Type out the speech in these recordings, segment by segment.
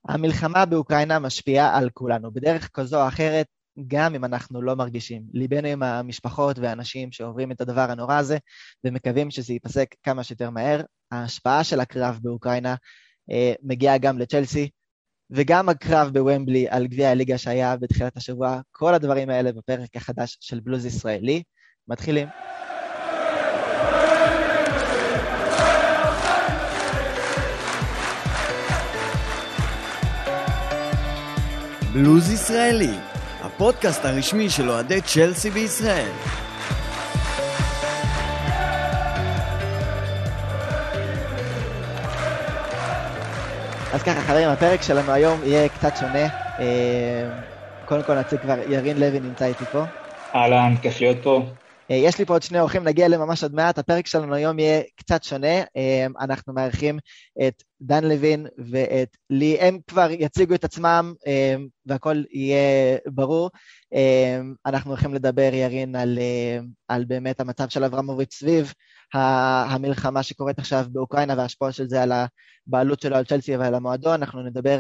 המלחמה באוקראינה משפיעה על כולנו, בדרך כזו או אחרת, גם אם אנחנו לא מרגישים. ליבנו עם המשפחות והאנשים שעוברים את הדבר הנורא הזה, ומקווים שזה ייפסק כמה שיותר מהר. ההשפעה של הקרב באוקראינה מגיעה גם לצ'לסי, וגם הקרב בוומבלי על גביע הליגה שהיה בתחילת השבוע, כל הדברים האלה בפרק החדש של בלוז ישראלי. מתחילים. בלוז ישראלי, הפודקאסט הרשמי של אוהדי צ'לסי בישראל. אז ככה חברים, הפרק שלנו היום יהיה קצת שונה. קודם כל נציג כבר, ירין לוי נמצא איתי פה. אהלן, כיף להיות פה. יש לי פה עוד שני אורחים, נגיע אליהם ממש עוד מעט. הפרק שלנו היום יהיה קצת שונה. אנחנו מארחים את דן לוין ואת לי. הם כבר יציגו את עצמם והכל יהיה ברור. אנחנו הולכים לדבר, ירין, על באמת המצב של אברמוביץ' סביב המלחמה שקורית עכשיו באוקראינה וההשפעה של זה על הבעלות שלו על צ'לסי ועל המועדון. אנחנו נדבר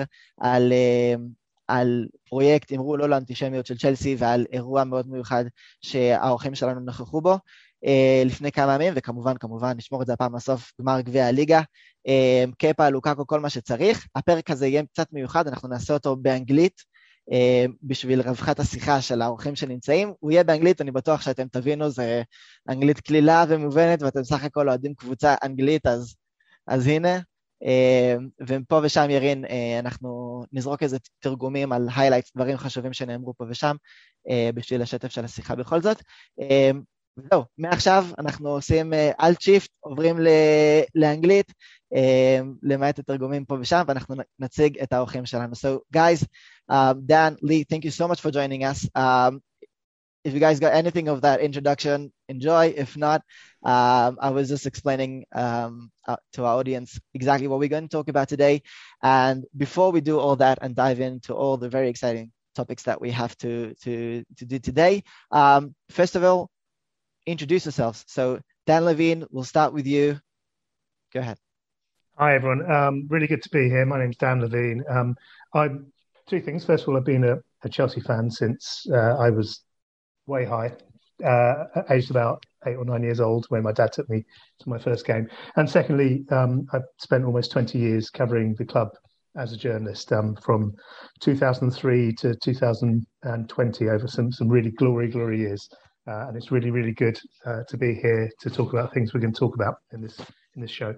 על פרויקט אמרו לא לאנטישמיות של צ'לסי ועל אירוע מאוד מיוחד שהאורחים שלנו נכחו בו לפני כמה ימים, וכמובן נשמור את זה הפעם בסוף, גמר גביע הליגה, קפה, לוקאקו, כל מה שצריך. הפרק הזה יהיה קצת מיוחד, אנחנו נעשה אותו באנגלית בשביל רווחת השיחה של האורחים שנמצאים. הוא יהיה באנגלית, אני בטוח שאתם תבינו, זה אנגלית כלילה ומובנת, ואתם סך הכל אוהדים קבוצה אנגלית, אז הנה. ופה ושם ירין, אנחנו נזרוק איזה תרגומים על highlights, דברים חשובים שנאמרו פה ושם, בשביל השטף של השיחה בכל זאת. וזהו, מעכשיו אנחנו עושים alt shift, עוברים לאנגלית, למעט התרגומים פה ושם, ואנחנו נציג את האורחים שלנו. So guys, Dan, Lee, thank you so much for joining us. If you guys got anything of that introduction, enjoy. If not, I was just explaining to our audience exactly what we're going to talk about today. And before we do all that and dive into all the very exciting topics that we have to do today, first of all, introduce yourselves. So Dan Levine, we'll start with you. Go ahead. Hi, everyone. Really good to be here. My name's Dan Levine. I'm two things. First of all, I've been a Chelsea fan since I was way high, aged about 8 or 9 years old when my dad took me to my first game. And secondly, I've spent almost 20 years covering the club as a journalist, from 2003 to 2020, over some really glory years. And it's really, really good to be here to talk about things we're going to talk about in this show.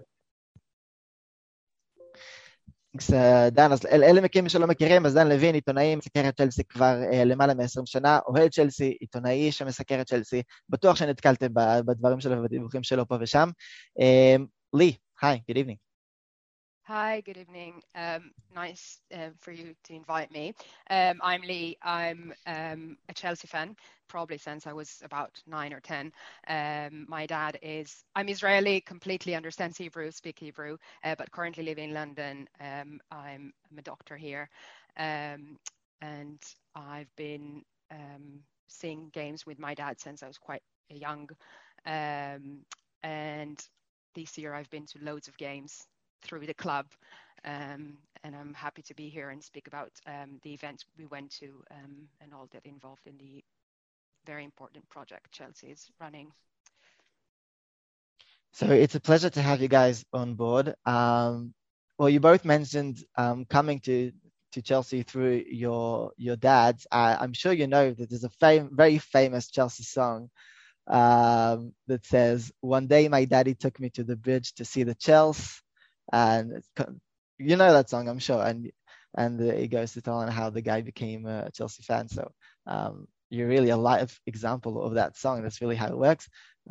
דן, אז אלה מכירים שלא מכירים, אז דן לוין, עיתונאי, מסקר את צ'לסי כבר למעלה מ-20 שנה, אוהד צ'לסי, עיתונאי שמסקר את צ'לסי, בטוח שנתקלתם בדברים שלו ובדיווחים שלו פה ושם. לי, hi, good evening. Hi, good evening. Nice for you to invite me. I'm Lee. I'm a Chelsea fan, probably since I was about 9 or 10. My dad I'm Israeli, completely understand Hebrew, speak Hebrew, but currently live in London. I'm a doctor here. And I've been seeing games with my dad since I was quite young. And this year I've been to loads of games through the club, and I'm happy to be here and speak about the events we went to and all that involved in the very important project Chelsea is running. So it's a pleasure to have you guys on board. Well, you both mentioned coming to Chelsea through your dads. I'm sure you know that there's a very famous Chelsea song that says, "One day my daddy took me to the bridge to see the Chelsea." And you know that song, I'm sure, and it goes to tell on how the guy became a Chelsea fan. So you're really a live example of that song. That's really how it works.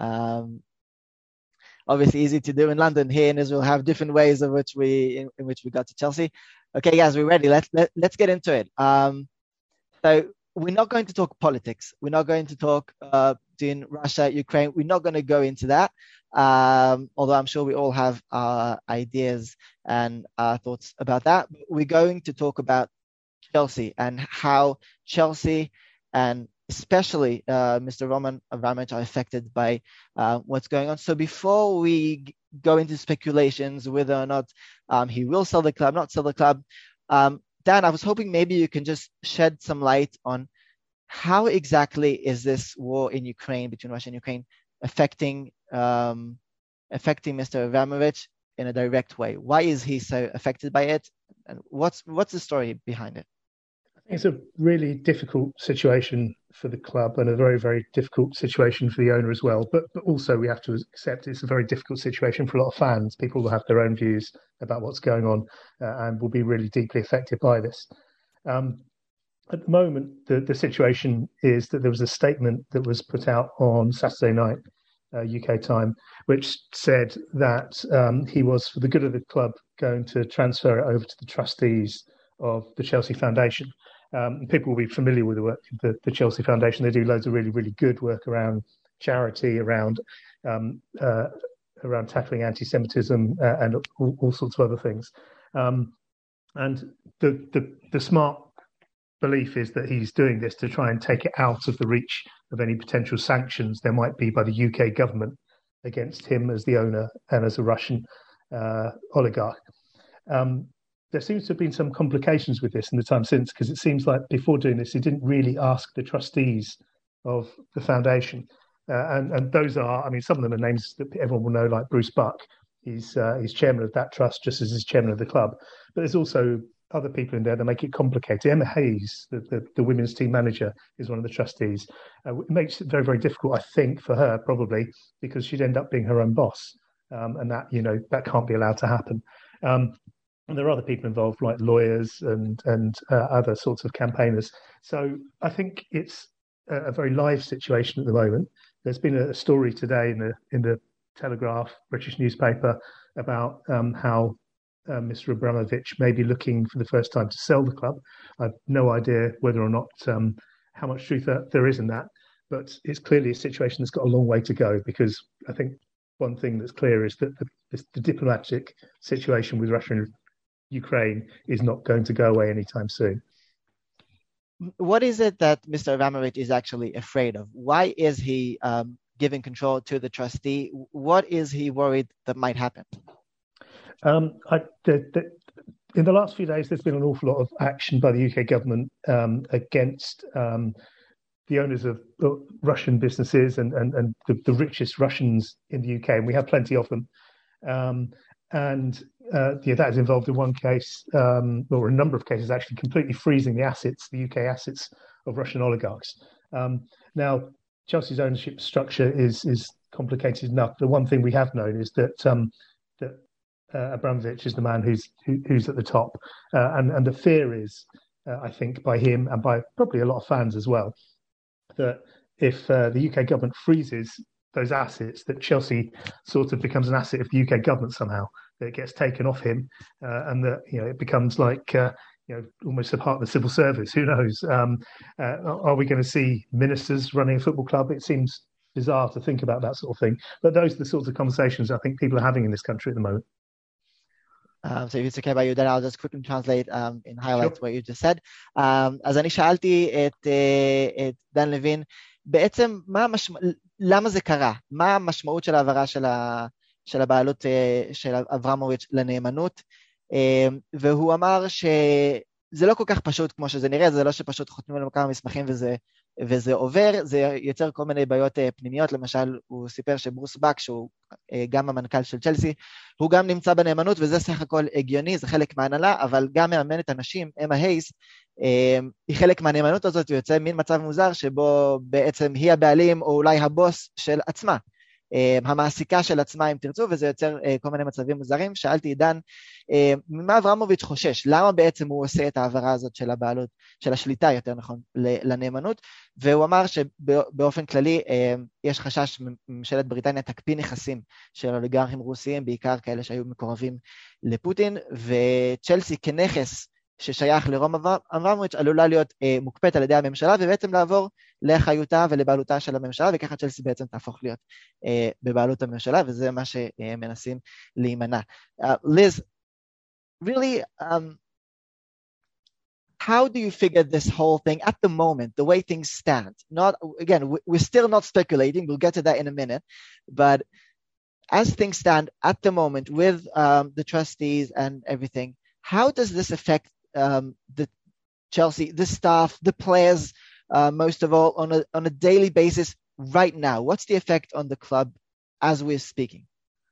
Obviously easy to do in London. Here in Israel, have different ways of which in which we got to Chelsea. Okay, guys, we're ready. Let's get into it. So we're not going to talk politics. We're not going to talk in Russia, Ukraine. We're not going to go into that. Although I'm sure we all have ideas and thoughts about that. We're going to talk about Chelsea and how Chelsea and especially Mr. Roman Abramovich are affected by what's going on. So before we go into speculations whether or not he will sell the club, not sell the club, Dan, I was hoping maybe you can just shed some light on how exactly is this war in Ukraine, between Russia and Ukraine, affecting Mr. Abramovich in a direct way? Why is he so affected by it? And what's the story behind it? It's a really difficult situation for the club and a very, very difficult situation for the owner as well. But also we have to accept it's a very difficult situation for a lot of fans. People will have their own views about what's going on and will be really deeply affected by this. At the moment, the situation is that there was a statement that was put out on Saturday night, UK time, which said that he was, for the good of the club, going to transfer it over to the trustees of the Chelsea Foundation. People will be familiar with the work of the Chelsea Foundation. They do loads of really, really good work around charity, around tackling anti-Semitism and all sorts of other things. And the smart belief is that he's doing this to try and take it out of the reach of any potential sanctions there might be by the UK government against him as the owner and as a Russian oligarch. There seems to have been some complications with this in the time since, because it seems like before doing this, he didn't really ask the trustees of the foundation. And those are, I mean, some of them are names that everyone will know, like Bruce Buck. He's chairman of that trust, just as he's chairman of the club. But there's also other people in there that make it complicated. Emma Hayes, the women's team manager, is one of the trustees. It makes it very, very difficult, I think, for her, probably, because she'd end up being her own boss. And that can't be allowed to happen. And there are other people involved, like lawyers and other sorts of campaigners. So I think it's a very live situation at the moment. There's been a story today in the Telegraph, British newspaper, about how Mr. Abramovich may be looking for the first time to sell the club. I've no idea whether or not how much truth there is in that, but it's clearly a situation that's got a long way to go, because I think one thing that's clear is that the diplomatic situation with Russia and Ukraine is not going to go away anytime soon. What is it that Mr. Abramovich is actually afraid of? Why is he giving control to the trustee? What is he worried that might happen? In the last few days, there's been an awful lot of action by the UK government against the owners of Russian businesses and the richest Russians in the UK, and we have plenty of them. That is involved in one case, or a number of cases actually, completely freezing the UK assets of Russian oligarchs. Now, Chelsea's ownership structure is complicated enough. The one thing we have known is that Abramovich is the man who's at the top, and the fear is, I think, by him and by probably a lot of fans as well, that if the UK government freezes those assets, that Chelsea sort of becomes an asset of the UK government somehow, that it gets taken off him, and that it becomes like almost a part of the civil service. Who knows? Are we going to see ministers running a football club? It seems bizarre to think about that sort of thing, but those are the sorts of conversations I think people are having in this country at the moment. So if it's okay by you, then I'll just quickly translate in highlight what you just said. אז אני שאלתי את דן לוין, בעצם למה זה קרה? מה המשמעות של העברה של הבעלות של אברמוביץ' לנאמנות? והוא אמר שזה לא כל כך פשוט כמו שזה נראה, זה לא שפשוט חותמים לנו כמה מסמכים וזה עובר, זה יוצר כל מיני בעיות פנימיות. למשל, הוא סיפר שברוס בק, שהוא גם המנכ"ל של צ'לסי, הוא גם נמצא בנאמנות, וזה סך הכל הגיוני, זה חלק מהנהלה, אבל גם מאמנת אנשים, אמה הייס, היא חלק מהנאמנות הזאת, ויוצא מין מצב מוזר שבו בעצם היא הבעלים או אולי הבוס של עצמה, המעסיקה של עצמה אם תרצו, וזה יוצר כל מיני מצבים מוזרים. שאלתי עידן, ממה אברמוביץ' חושש? למה בעצם הוא עושה את העברה הזאת של הבעלות, של השליטה יותר נכון, לנאמנות? והוא אמר שבאופן כללי יש חשש ממשלת בריטניה תקפיא נכסים של אוליגרכים רוסיים, בעיקר כאלה שהיו מקורבים לפוטין, וצ'לסי כנכס ששייך לרום אברמוביץ' עלולה להיות מוקפאת על ידי הממשלה, ובעצם לעבור לאחריותה ולבעלותה של הממשלה, וככה צ'לסי בעצם תהפוך להיות בבעלות הממשלה, וזה מה שמנסים להימנע. Liz, really, how do you figure this whole thing at the moment, the way things stand? Not, again, we're still not speculating, we'll get to that in a minute, but as things stand at the moment with the trustees and everything, how does this affect the Chelsea, the staff, the players, most of all, on a daily basis right now? What's the effect on the club as we're speaking?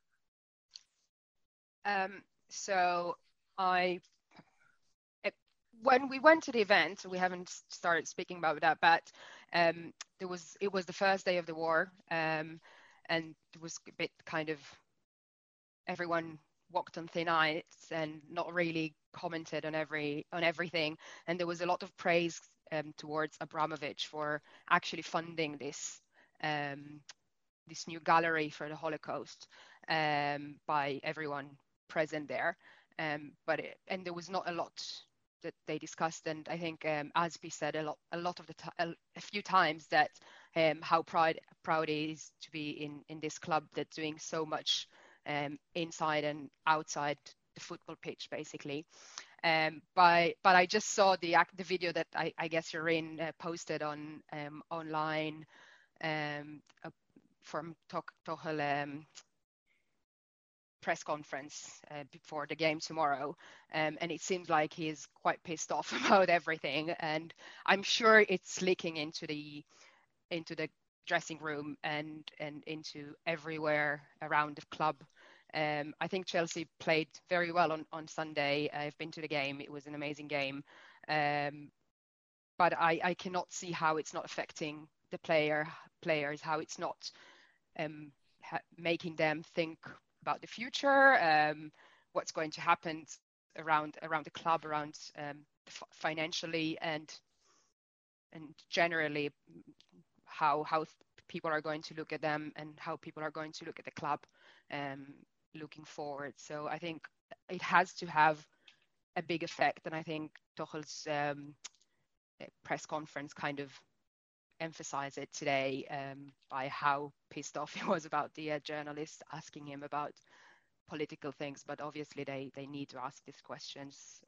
When we went to the event, we haven't started speaking about that, but it was the first day of the war, and it was a bit kind of everyone walked on thin ice and not really commented on everything, and there was a lot of praise towards Abramovich for actually funding this new gallery for the Holocaust by everyone present there, and there was not a lot that they discussed, and I think Aspi said a few times that how proud he is to be in this club that's doing so much inside and outside the football pitch, basically. But I just saw the video that I guess Yarin posted on online from Tuchel press conference before the game tomorrow, and it seems like he is quite pissed off about everything, and I'm sure it's leaking into the dressing room and into everywhere around the club. I think Chelsea played very well on Sunday. I've been to the game. It was an amazing game, but I cannot see how it's not affecting the players, how it's not making them think about the future, what's going to happen around the club, around financially and generally how people are going to look at them and how people are going to look at the club looking forward. So I think it has to have a big effect, and I think Tuchel's press conference kind of emphasized it today by how pissed off he was about the journalists asking him about political things, but obviously they need to ask these questions.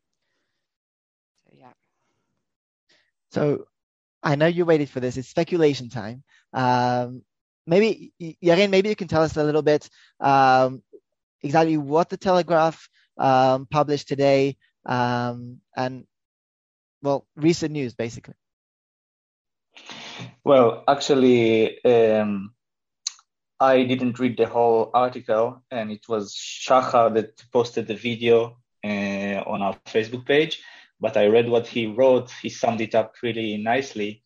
So I know you waited for this. It's speculation time. Maybe Yarin, maybe you can tell us a little bit exactly what the Telegraph published today, and recent news basically. Well, actually, I didn't read the whole article, and it was Shachar that posted the video on our Facebook page, but I read what he wrote. He summed it up really nicely.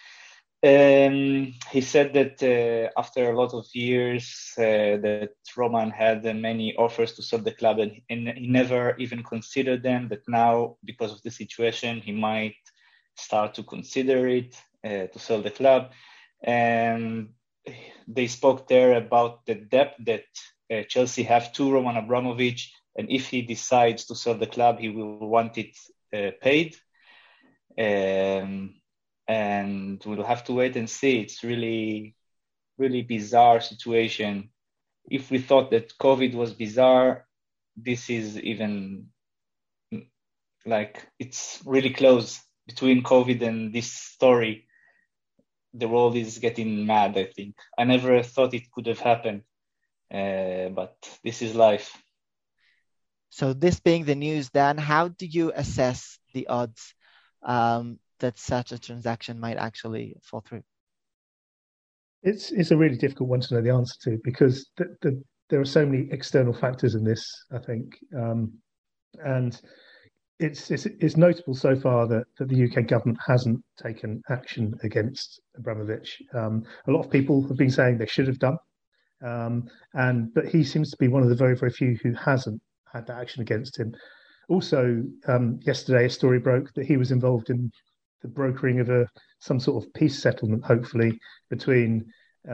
He said that after a lot of years that Roman had many offers to sell the club, and he never even considered them, that now, because of the situation, he might start to consider it, to sell the club. And they spoke there about the debt that Chelsea have to Roman Abramovich, and if he decides to sell the club, he will want it paid. And we'll have to wait and see. It's really, really bizarre situation. If we thought that COVID was bizarre, this is even like it's really close between COVID and this story. The world is getting mad, I think. I never thought it could have happened, but this is life. So this being the news, Dan, how do you assess the odds that such a transaction might actually fall through? It's a really difficult one to know the answer to, because there are so many external factors in this, I think, and it's notable so far that the UK government hasn't taken action against Abramovich. A lot of people have been saying they should have done, but he seems to be one of the very, very few who hasn't had that action against him. Also, yesterday a story broke that he was involved in the brokering of some sort of peace settlement, hopefully between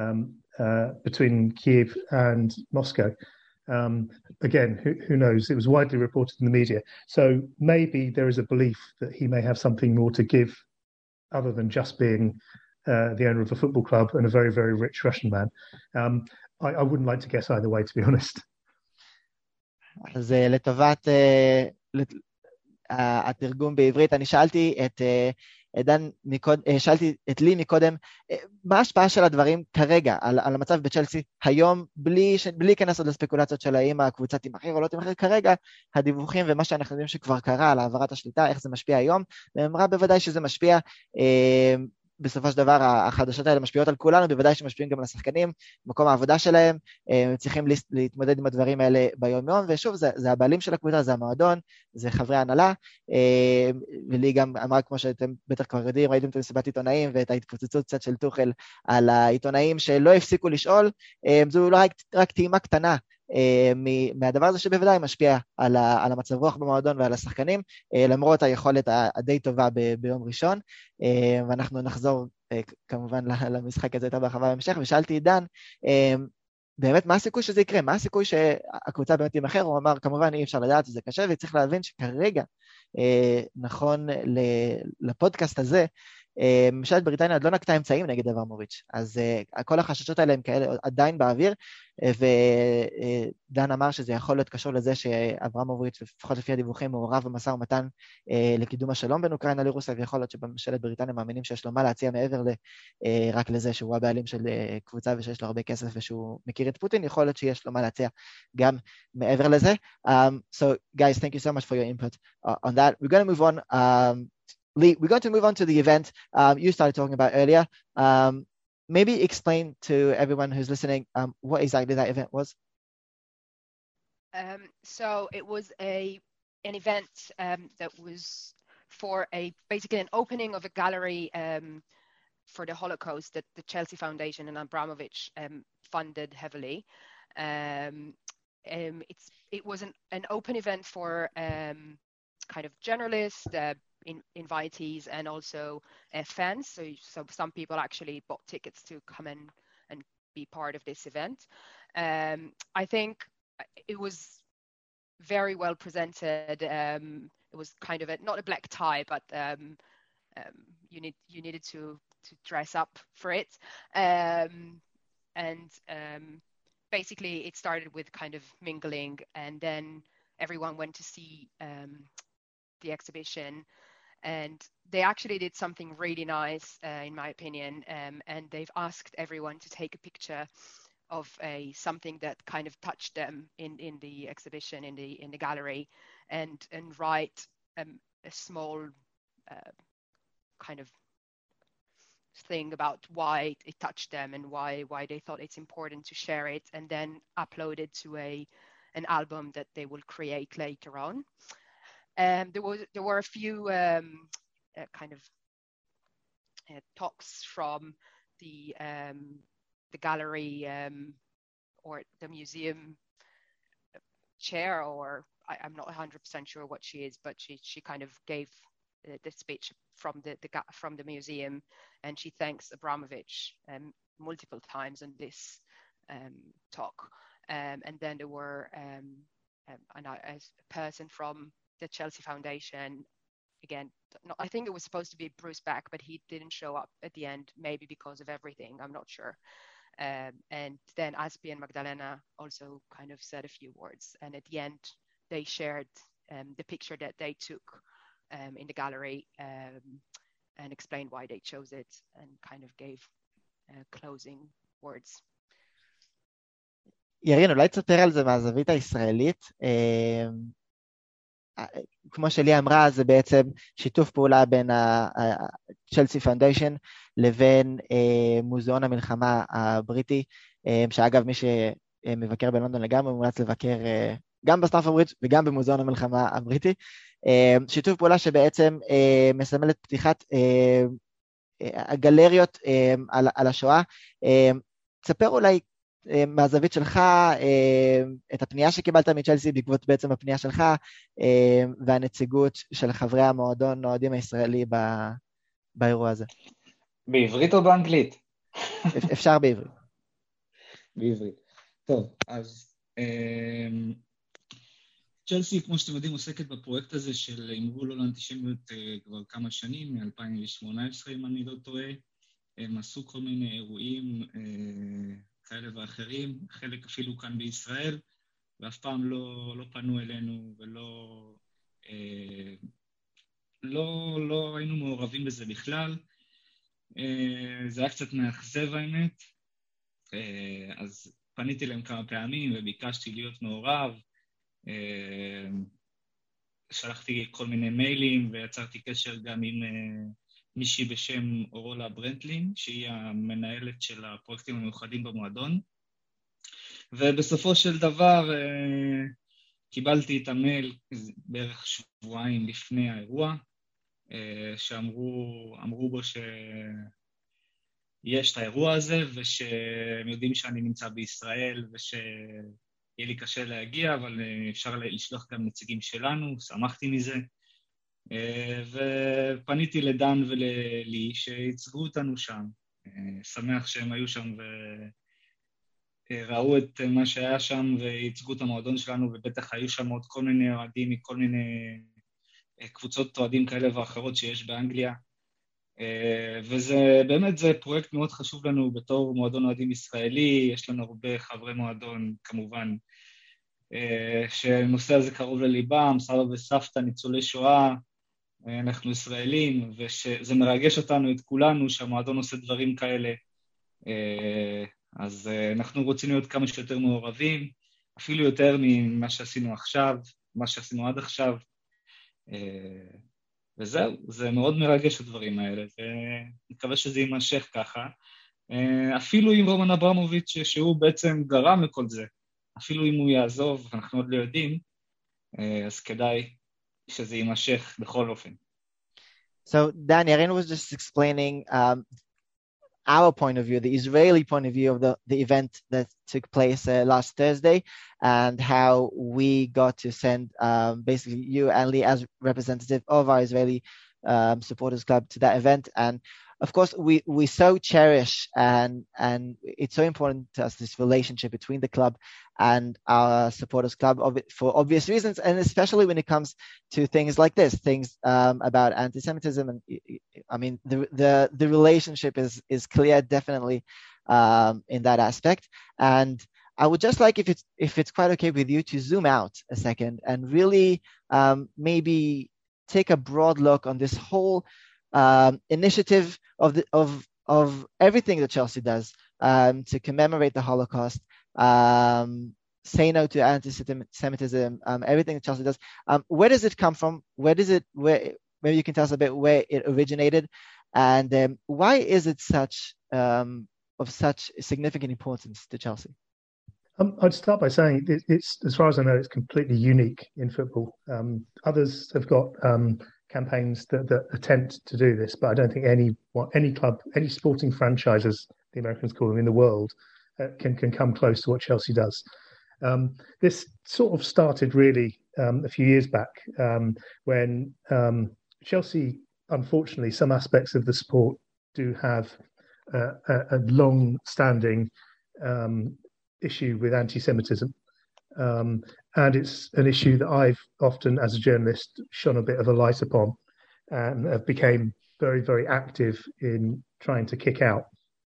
Kiev and Moscow. Again, who knows? It was widely reported in the media. So maybe there is a belief that he may have something more to give other than just being the owner of a football club and a very, very rich Russian man. I wouldn't like to guess either way, to be honest. אז לטובת התרגום בעברית, אני שאלתי את שאלתי את לי מקודם, מה ההשפעה של הדברים כרגע על המצב בצ'לסי היום, בלי להיכנס עוד לספקולציות של האם הקבוצה תימכר או לא תימכר, כרגע הדיווחים ומה שאנחנו יודעים שכבר קרה על העברת השליטה, איך זה משפיע היום, ואמרה בוודאי שזה משפיע, בסופו של דבר החדשות האלה משפיעות על כולנו, בוודאי שמשפיעים גם על השחקנים, מקום העבודה שלהם, הם צריכים להתמודד עם הדברים האלה ביום יום, ושוב, זה הבעלים של הקבוצה, זה המועדון, זה חברי ההנהלה, ולי גם אמרה, כמו שאתם בטח כבר יודעים, ראיתם את המסיבת עיתונאים, ואת ההתפוצצות קצת של טוחל על העיתונאים שלא הפסיקו לשאול, זו לא רק טעימה קטנה, מהדבר הזה שבוודאי משפיע על המצב רוח במועדון ועל השחקנים, למרות היכולת הדי טובה ביום ראשון, ואנחנו נחזור כמובן למשחק הזה יותר בהרחבה בהמשך, ושאלתי את דן, באמת מה הסיכוי שזה יקרה, מה הסיכוי שהקבוצה באמת תימכר, הוא אמר כמובן אי אפשר לדעת, זה קשה, וצריך להבין שכרגע, נכון לפודקאסט הזה, ממשלת בריטניה עוד לא נקטה אמצעים נגד אברמוביץ', אז כל החששות האלה הם כאלה עדיין באוויר, ודן אמר שזה יכול להיות קשור לזה שאברמוביץ', לפחות לפי הדיווחים, מעורב במשא ומתן לקידום השלום בין אוקראינה לרוסיה, ויכול להיות שבממשלת בריטניה מאמינים שיש לו מה להציע מעבר רק לזה שהוא הבעלים של קבוצה ושיש לו הרבה כסף ושהוא מכיר את פוטין, יכול להיות שיש לו מה להציע גם מעבר לזה. So guys, thank you so much for your input on that. We're going to move on. Lee, we're going to move on to the event you started talking about earlier. Maybe explain to everyone who's listening what exactly that event was. So it was an event that was for basically an opening of a gallery for the Holocaust that the Chelsea Foundation and Abramovich funded heavily. It was an open event for kind of journalists, invitees, and also fans. So some people actually bought tickets to come in and be part of this event. I think it was very well presented. It was kind of not a black tie, but you needed to dress up for it. Basically it started with kind of mingling, and then everyone went to see the exhibition, and they actually did something really nice, in my opinion, and they've asked everyone to take a picture of something that kind of touched them in the exhibition, in the gallery, and write a small kind of thing about why it touched them and why they thought it's important to share it, and then upload it to an album that they will create later on. There were a few kind of talks from the gallery or the museum chair, or I'm not 100% sure what she is, but she kind of gave the speech from the museum, and she thanks Abramovich multiple times on this talk. And then there were a person from the Chelsea Foundation, again, I think it was supposed to be Bruce Beck, but he didn't show up at the end, maybe because of everything, I'm not sure. And then Aspi and Magdalena also kind of said a few words, and at the end they shared the picture that they took in the gallery, and explained why they chose it, and kind of gave closing words. ירין, אולי תספר על זה מהזווית הישראלית. כמו שלי אמרה, זה בעצם שיתוף פעולה בין ה-Chelsea Foundation לבין מוזיאון המלחמה הבריטי, שאגב מי שמבקר בלונדון לגמרי מומלץ לבקר גם בסטמפורד ברידג' וגם במוזיאון המלחמה הבריטי. שיתוף פעולה שבעצם מסמל את פתיחת הגלריות על השואה. תספר אולי מהזווית שלך, את הפנייה שקיבלת מצ'לסי בעקבות בעצם הפנייה שלך, והנציגות של חברי המועדון, האוהדים הישראלי באירוע הזה. בעברית או באנגלית? אפשר בעברית. בעברית. טוב, אז צ'לסי, כמו שאתם יודעים, עוסקת בפרויקט הזה של הימרו לא לאנטישמיות כבר כמה שנים, מ-2018 אם אני לא טועה. הם עשו כל מיני אירועים כאלה ואחרים, חלק אפילו כאן בישראל, ואף פעם לא פנו אלינו ולא לא היינו מעורבים בזה בכלל. זה היה קצת מאכזב האמת. אז פניתי להם כמה פעמים וביקשתי להיות מעורב. שלחתי כל מיני מיילים ויצרתי קשר גם עם מישהי בשם אורולה ברנטלין, שהיא המנהלת של הפרויקטים המיוחדים במועדון. ובסופו של דבר קיבלתי את המייל בערך שבועיים לפני האירוע, שאמרו בו שיש את האירוע הזה, ושהם יודעים שאני נמצא בישראל, ושיהיה לי קשה להגיע, אבל אפשר לשלוח גם נציגים שלנו, שמחתי מזה. ופניתי לדן ולי שיצגו אותנו שם. שמח שהם היו שם וראו את מה שהיה שם ויצגו את המועדון שלנו, ובטח היו שם עוד כל מיני אוהדים מכל מיני קבוצות אוהדים כאלה ואחרות שיש באנגליה. וזה באמת, זה פרויקט מאוד חשוב לנו בתור מועדון אוהדים ישראלי. יש לנו הרבה חברי מועדון כמובן שנושא הזה קרוב לליבם, סבא וסבתא, ניצולי שואה, אנחנו ישראלים, וזה מרגש אותנו, את כולנו, שהמועדון עושה דברים כאלה. אז אנחנו רוצים להיות כמה שיותר מעורבים, אפילו יותר ממה שעשינו עכשיו, מה שעשינו עד עכשיו. וזהו, זה מאוד מרגש הדברים האלה, ומקווה שזה יימשך ככה. אפילו עם רומן אברמוביץ' שהוא בעצם גרם לכל זה, אפילו אם הוא יעזוב, אנחנו עוד לא יודעים, אז כדאי שזה יימשך בכל אופן. So Dan, Yaren was just explaining our point of view, the Israeli point of view of the event that took place last Thursday, and how we got to send basically you and Lee as representative of our Israeli supporters club to that event. And of course, we so cherish and it's so important to us, this relationship between the club and our supporters club for obvious reasons, and especially when it comes to things like this, things about anti-Semitism. And I mean, the relationship is clear, definitely, in that aspect. And I would just like, if it's quite okay with you, to zoom out a second and really maybe take a broad look on this whole initiative of everything that Chelsea does to commemorate the Holocaust, say no to anti-Semitism, everything that Chelsea does. Where does it come from? Maybe you can tell us a bit where it originated, and why is it of such significant importance to Chelsea? I'd start by saying it's, as far as I know, it's completely unique in football. Others have got campaigns that attempt to do this, but I don't think any club, any sporting franchise, as the Americans call them, in the world can come close to what Chelsea does. This sort of started really a few years back when Chelsea, unfortunately, some aspects of the sport do have a long-standing issue with anti-Semitism. And it's an issue that I've often, as a journalist, shone a bit of a light upon and have became very, very active in trying to kick out.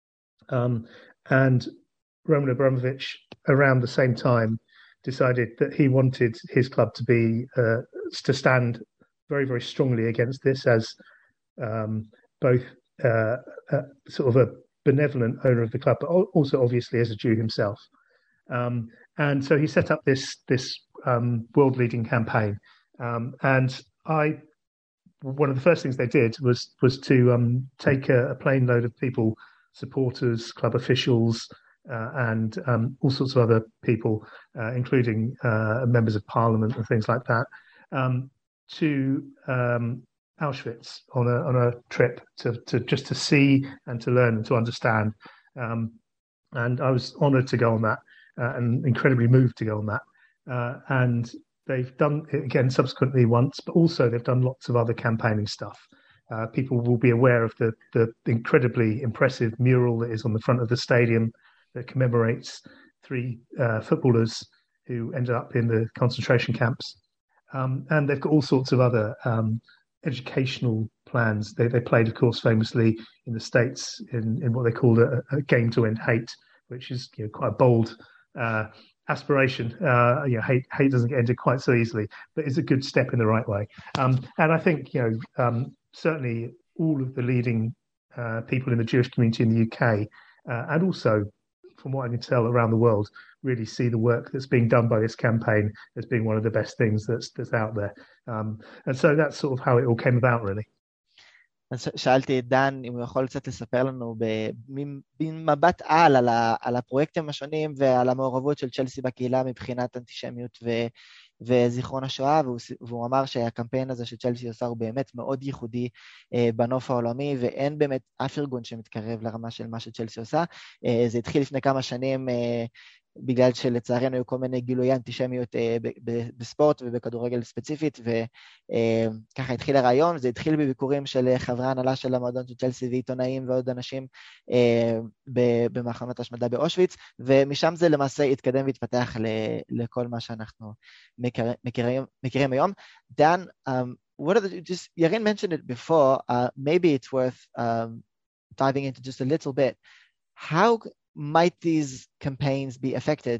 And Roman Abramovich, around the same time, decided that he wanted his club to stand very, very strongly against this, as both sort of a benevolent owner of the club, but also obviously as a Jew himself. And so he set up this world-leading campaign. And one of the first things they did was to take a plane load of people, supporters, club officials, and all sorts of other people, including members of parliament and things like that, to Auschwitz on a trip to just to see and to learn and to understand. And I was honoured to go on that. And incredibly moved to go on that. And they've done it again subsequently once, but also they've done lots of other campaigning stuff. People will be aware of the incredibly impressive mural that is on the front of the stadium that commemorates 3 footballers who ended up in the concentration camps. And they've got all sorts of other educational plans. They played, of course, famously in the States in what they called a game to end hate, which is quite a bold aspiration. Hate doesn't get ended quite so easily, but it's a good step in the right way. And I think, certainly all of the leading people in the Jewish community in the UK, and also from what I can tell around the world, really see the work that's being done by this campaign as being one of the best things that's out there. And so that's sort of how it all came about, really. אז שאלתי את דן אם הוא יכול קצת לספר לנו במבט על הפרויקטים השונים ועל המעורבות של צ'לסי בקהילה מבחינת אנטישמיות וזיכרון השואה, והוא אמר שהקמפיין הזה שצ'לסי עושה הוא באמת מאוד ייחודי בנוף העולמי, ואין באמת אף ארגון שמתקרב לרמה של מה שצ'לסי עושה. זה התחיל לפני כמה שנים בגלל שלצערנו היו כל מיני גילויי אנטישמיות בספורט ובכדורגל ספציפית, וככה התחיל הרעיון. זה התחיל בביקורים של חברי ההנהלה של המועדון של צ'לסי ועיתונאים ועוד אנשים במחנות השמדה באושוויץ, ומשם זה למעשה התקדם והתפתח לכל מה שאנחנו מכירים היום. דן, Yarin mentioned it before, maybe it's worth diving into just a little bit. How might these campaigns be affected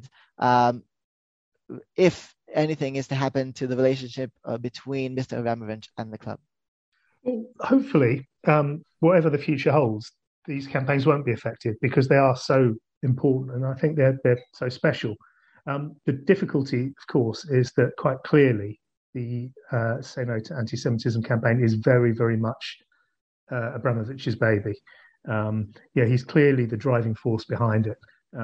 if anything is to happen to the relationship between Mr. Abramovich and the club? Well, hopefully, whatever the future holds, these campaigns won't be affected because they are so important, and I think they're so special. The difficulty, of course, is that quite clearly the Say No to Anti-Semitism campaign is very, very much Abramovich's baby. He's clearly the driving force behind it.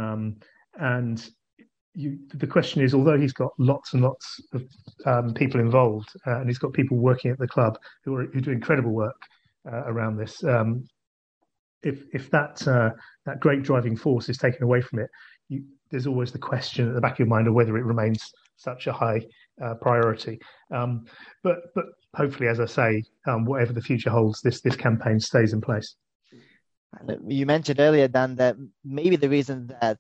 And the question is, although he's got lots and lots of people involved, and he's got people working at the club who do incredible work around this, if that great driving force is taken away from it, there's always the question at the back of your mind of whether it remains such a high priority. But hopefully, as I say, whatever the future holds, this campaign stays in place. You mentioned earlier, Dan, that maybe the reason that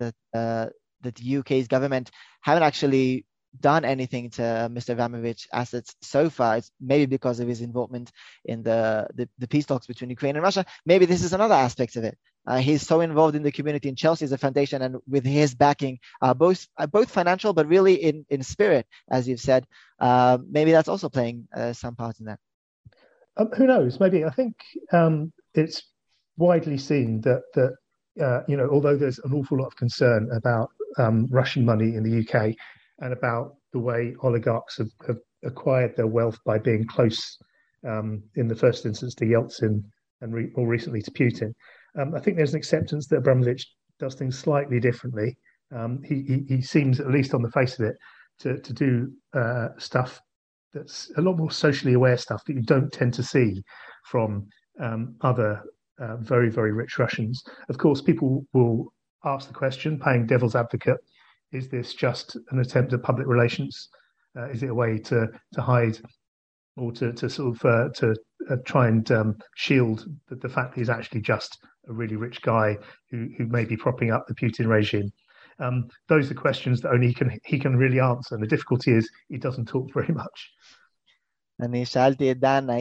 the UK's government haven't actually done anything to Mr. Abramovich's assets so far is maybe because of his involvement in the peace talks between Ukraine and Russia. Maybe this is another aspect of it. He's so involved in the community in Chelsea as a foundation, and with his backing, both financial, but really in spirit, as you've said. Maybe that's also playing some part in that. Who knows? Maybe. I think it's widely seen that although there's an awful lot of concern about Russian money in the UK and about the way oligarchs have acquired their wealth by being close, in the first instance, to Yeltsin and more recently to Putin, I think there's an acceptance that Abramovich does things slightly differently. He seems, at least on the face of it, to do stuff that's a lot more socially aware stuff that you don't tend to see from other very, very rich Russians. Of course, people will ask the question, playing devil's advocate, is this just an attempt at public relations? Is it a way to hide or to sort of to try and shield the fact that he's actually just a really rich guy who may be propping up the Putin regime? Those are questions that only he can really answer. And the difficulty is he doesn't talk very much. אני שאלתי את דן,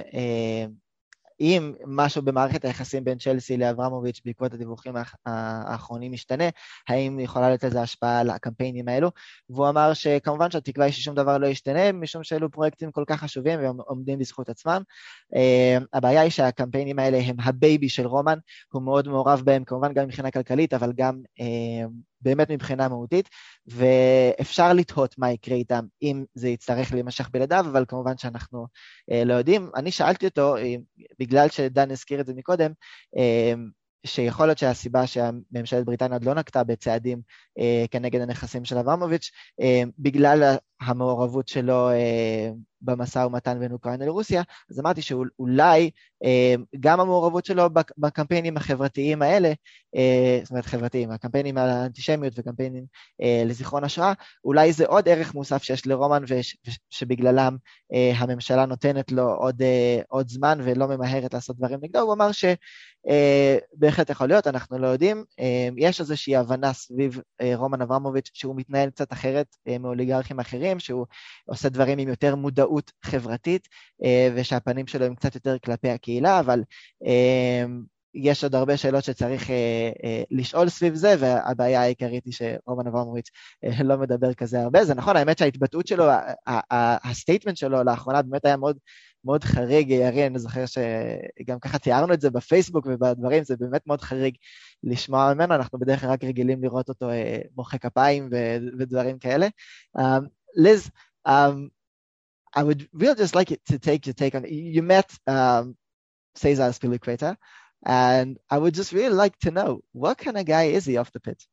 אם משהו במערכת היחסים בין צ'לסי לאברמוביץ' בעקבות הדיווחים האחרונים משתנה, האם יכולה להיות איזו השפעה על הקמפיינים האלו? והוא אמר שכמובן שהתקווה היא ששום דבר לא ישתנה, משום שאלו פרויקטים כל כך חשובים והם עומדים בזכות עצמם. הבעיה היא שהקמפיינים האלה הם הבייבי של רומן, הוא מאוד מעורב בהם, כמובן גם מבחינה כלכלית, אבל גם באמת מבחינה מהותית, ואפשר לתהות מה יקרה איתם אם זה יצטרך להימשך בלעדיו, אבל כמובן שאנחנו לא יודעים. אני שאלתי אותו, בגלל שדן הזכיר את זה מקודם, שיכול להיות שהסיבה שהממשלת בריטניה עוד לא נקטה בצעדים כנגד הנכסים של אברמוביץ' בגלל המעורבות שלו במשא ומתן בין אוקראינה לרוסיה, אז אמרתי שאולי גם המעורבות שלו בקמפיינים החברתיים האלה, זאת אומרת חברתיים, הקמפיינים על האנטישמיות וקמפיינים לזיכרון השואה, אולי זה עוד ערך מוסף שיש לרומן ושבגללם הממשלה נותנת לו עוד זמן ולא ממהרת לעשות דברים נגדו. הוא אמר שבהחלט יכול להיות, אנחנו לא יודעים, יש איזושהי הבנה סביב רומן אברמוביץ' שהוא מתנהל קצת אחרת מאוליגרכים אחרים, שהוא עושה דברים עם יותר מודעות חברתית, ושהפנים שלו הם קצת יותר כלפי הקהילה, אבל יש עוד הרבה שאלות שצריך לשאול סביב זה, והבעיה העיקרית היא שרומן אברמוביץ' לא מדבר כזה הרבה. זה נכון, האמת שההתבטאות שלו, הסטייטמנט שלו לאחרונה באמת היה מאוד, מאוד חריג, ירי, אני זוכר שגם ככה תיארנו את זה בפייסבוק ובדברים, זה באמת מאוד חריג לשמוע ממנו, אנחנו בדרך כלל רק רגילים לראות אותו מוחא כפיים ודברים כאלה. ליז, I would really just like it to take your take on, you met Cesar Azpilicueta, and I would just really like to know, what kind of guy is he off the pitch?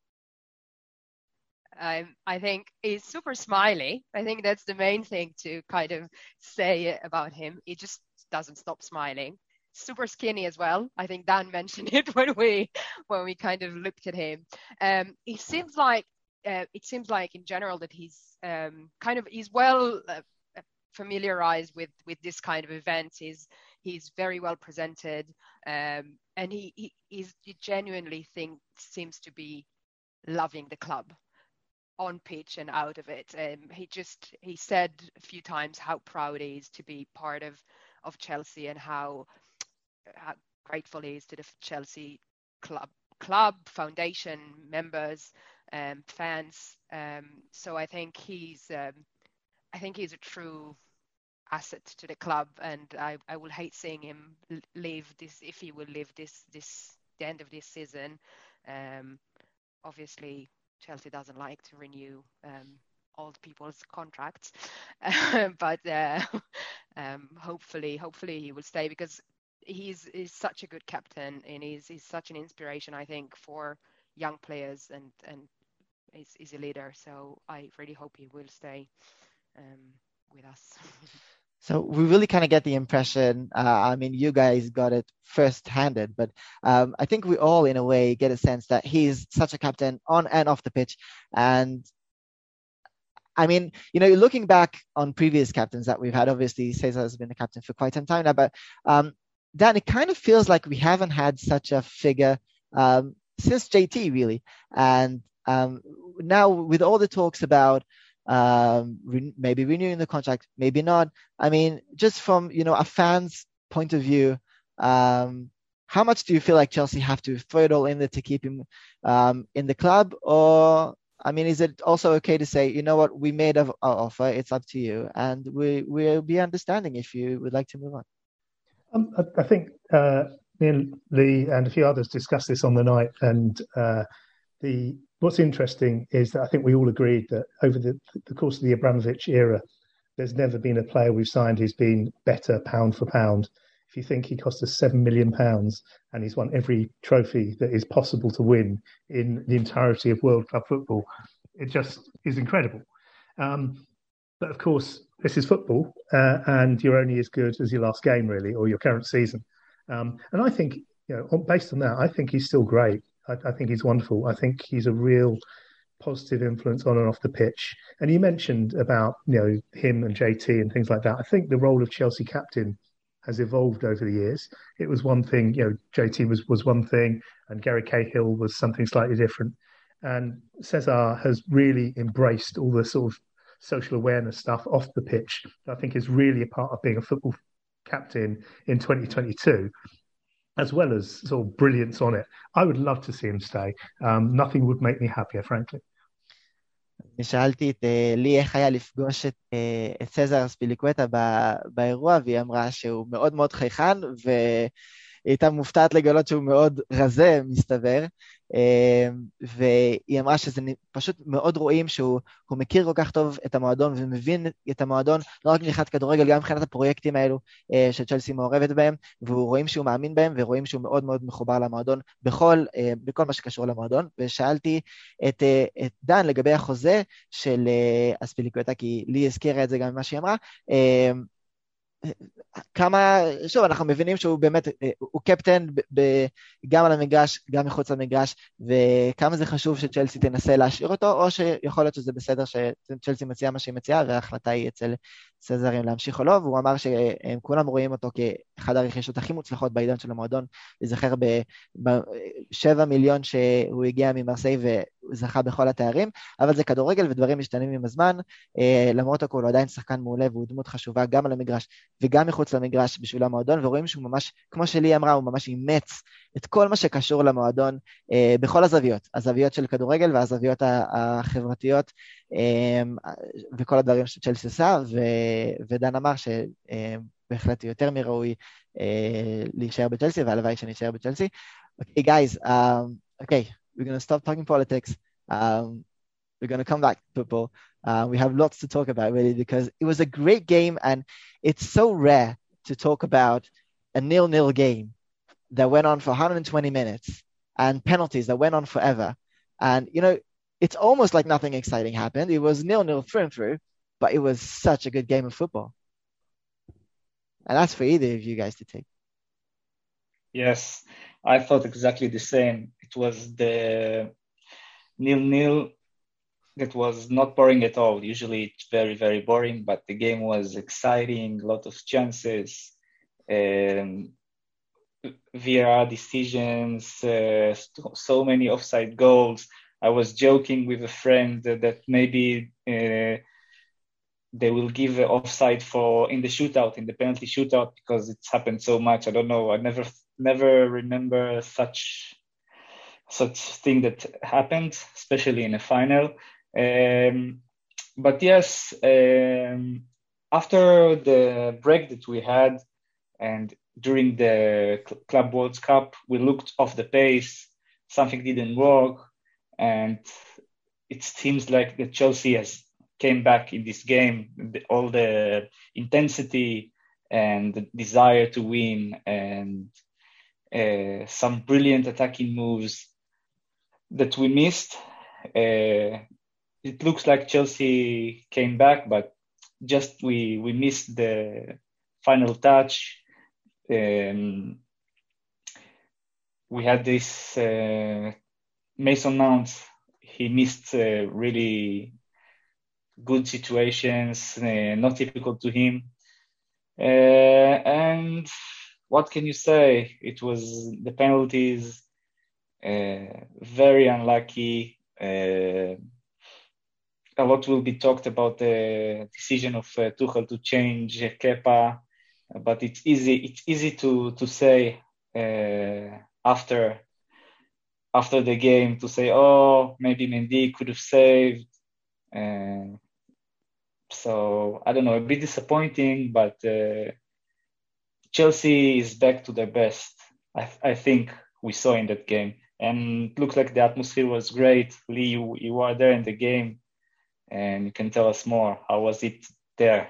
I think he's super smiley. I think that's the main thing to kind of say about him. He just doesn't stop smiling. Super skinny as well. I think Dan mentioned it when we kind of looked at him. He seems like it seems like in general that he's he's well familiarized with this kind of events. He's very well presented, and he genuinely seems to be loving the club on pitch and out of it. He said a few times how proud he is to be part of Chelsea, and how grateful he is to the Chelsea club foundation members, fans. So I think he's a true asset to the club, and I will hate seeing him leave this, if he will leave this the end of this season. Obviously Chelsea doesn't like to renew old people's contracts, but hopefully he will stay, because he's such a good captain, and he's such an inspiration, I think, for young players, and he's a leader. So I really hope he will stay with us. So we really kind of get the impression, I mean, you guys got it first-handed, but I think we all, in a way, get a sense that he's such a captain on and off the pitch. And I mean, you know, looking back on previous captains that we've had, obviously Cesar has been a captain for quite some time now, but Dan, it kind of feels like we haven't had such a figure since JT, really. And now with all the talks about maybe renewing the contract, maybe not. I mean, just from, you know, a fan's point of view, how much do you feel like Chelsea have to throw it all in there to keep him in the club? Or, I mean, is it also okay to say, you know what, we made our offer, it's up to you, and we'll be understanding if you would like to move on? I think me and Lee and a few others discussed this on the night, and what's interesting is that I think we all agreed that over the course of the Abramovich era, there's never been a player we've signed who's been better pound for pound. If you think he cost us £7 million and he's won every trophy that is possible to win in the entirety of World Club football, it just is incredible. But of course, this is football, and you're only as good as your last game, really, or your current season. And I think, you know, based on that, I think he's still great. I think he's wonderful. I think he's a real positive influence on and off the pitch. And you mentioned about, you know, him and JT and things like that. I think the role of Chelsea captain has evolved over the years. It was one thing, you know, JT was one thing, and Gary Cahill was something slightly different. And Cesar has really embraced all the sort of social awareness stuff off the pitch that I think is really a part of being a football captain in 2022. As well as sort of brilliance on it. I would love to see him stay. Nothing would make me happier, frankly. שאלתי את לי איך היה לפגוש את סזר אספיליקווטה באירוע, והיא אמרה שהוא מאוד מאוד חייכן, והיא הייתה מופתעת לגלות שהוא מאוד רזה, מסתבר, והיא אמרה שזה פשוט מאוד רואים שהוא מכיר כל כך טוב את המועדון ומבין את המועדון, לא רק מבחינת כדורגל, גם מבחינת הפרויקטים האלו שצ'לסי מעורבת בהם, ורואים שהוא מאמין בהם, ורואים שהוא מאוד מאוד מחובר למועדון בכל מה שקשור למועדון. ושאלתי את דן לגבי החוזה של אספיליקווטה, כי לי הזכירה את זה גם ממה שהיא אמרה, כמה, שוב, אנחנו מבינים שהוא באמת, הוא קפטן גם על המגרש, גם מחוץ למגרש, וכמה זה חשוב שצ'לסי תנסה להשאיר אותו, או שיכול להיות שזה בסדר שצ'לסי מציעה מה שהיא מציעה, וההחלטה היא אצל סזר אם להמשיך או לא, והוא אמר שהם כולם רואים אותו כאחד הרכישות הכי מוצלחות בעידן של המועדון, להיזכר ב7 מיליון שהוא הגיע ממרסיי וזכה בכל התארים, אבל זה כדורגל ודברים משתנים עם הזמן, למרות הכל הוא עדיין שחקן מעולה, והוא דמות חשובה גם על המגרש וגם מחוץ למגרש בשביל המועדון, ורואים שהוא ממש, כמו שלי אמרה, הוא ממש אימץ את כל מה שקשור למועדון בכל הזוויות, הזוויות של כדורגל והזוויות החברתיות וכל הדברים שצ'לסי עושה, ודן אמר שבהחלט יותר מראוי להישאר בצ'לסי, והלוואי שנשאר בצ'לסי. Okay, guys, okay, we're going to stop talking politics. We're going to come back to football. We have lots to talk about, really, because it was a great game, and it's so rare to talk about a 0-0 game that went on for 120 minutes and penalties that went on forever. And, you know, it's almost like nothing exciting happened. It was 0-0 through and through, but it was such a good game of football. And that's for either of you guys to take. Yes, I thought exactly the same. It was the 0-0 that was not boring at all. Usually it's very, very boring, but the game was exciting, a lot of chances, VAR decisions, so many offside goals. I was joking with a friend that maybe they will give an offside in the shootout, in the penalty shootout, because it's happened so much. I don't know. I never remember such thing that happened, especially in a final. But yes, after the break that we had and during the Club World Cup, we looked off the pace. Something didn't work, and it seems like the Chelsea has came back in this game. All the intensity and the desire to win, and some brilliant attacking moves that we missed. It looks like Chelsea came back, but just we missed the final touch. We had this Mason Mount. He missed really good situations, not typical to him. And what can you say? It was the penalties, very unlucky. A lot will be talked about the decision of Tuchel to change Kepa, but it's easy to say after the game to say, oh, maybe Mendy could have saved. So I don't know, a bit disappointing, but Chelsea is back to their best. I think we saw in that game, and it looked like the atmosphere was great. Lee, you were there in the game, and you can tell us more. How was it there?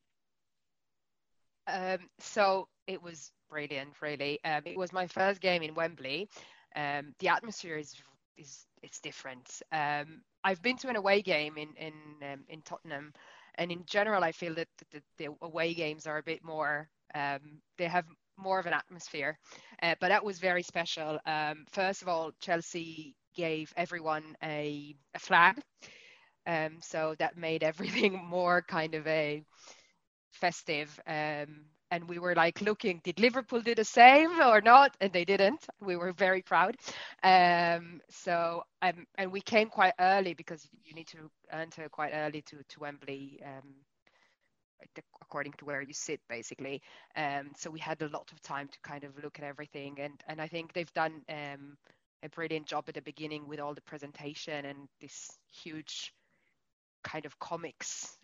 So it was brilliant, really. It was my first game in Wembley. The atmosphere is different. I've been to an away game in Tottenham, and in general, I feel that the away games are a bit more. They have more of an atmosphere, but that was very special. First of all, Chelsea gave everyone a flag. So that made everything more kind of a festive. And we were like looking, did Liverpool do the same or not? And they didn't. We were very proud. And we came quite early because you need to enter quite early to Wembley, according to where you sit, basically. So we had a lot of time to kind of look at everything. And I think they've done a brilliant job at the beginning with all the presentation and this huge kind of comics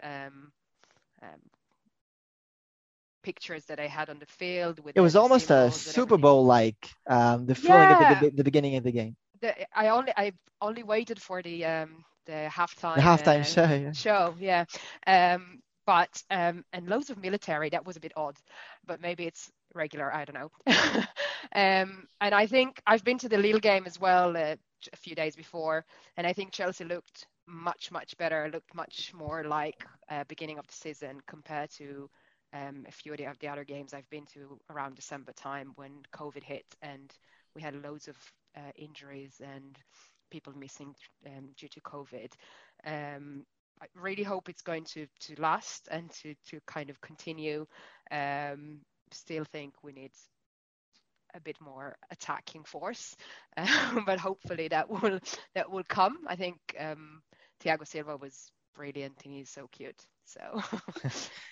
pictures that I had on the field. It was almost a Super Bowl like the feeling at the beginning of the game. I only waited for the halftime show. Yeah. But and loads of military. That was a bit odd, but maybe it's regular. I don't know. And I think I've been to the Lille game as well a few days before, and I think Chelsea looked much better. Looked much more like beginning of the season compared to a few of the other games I've been to around December time when COVID hit and we had loads of injuries and people missing due to COVID. I really hope it's going to last and to kind of continue. Still think we need a bit more attacking force, but hopefully that will come. I think Thiago Silva was brilliant and he's so cute. So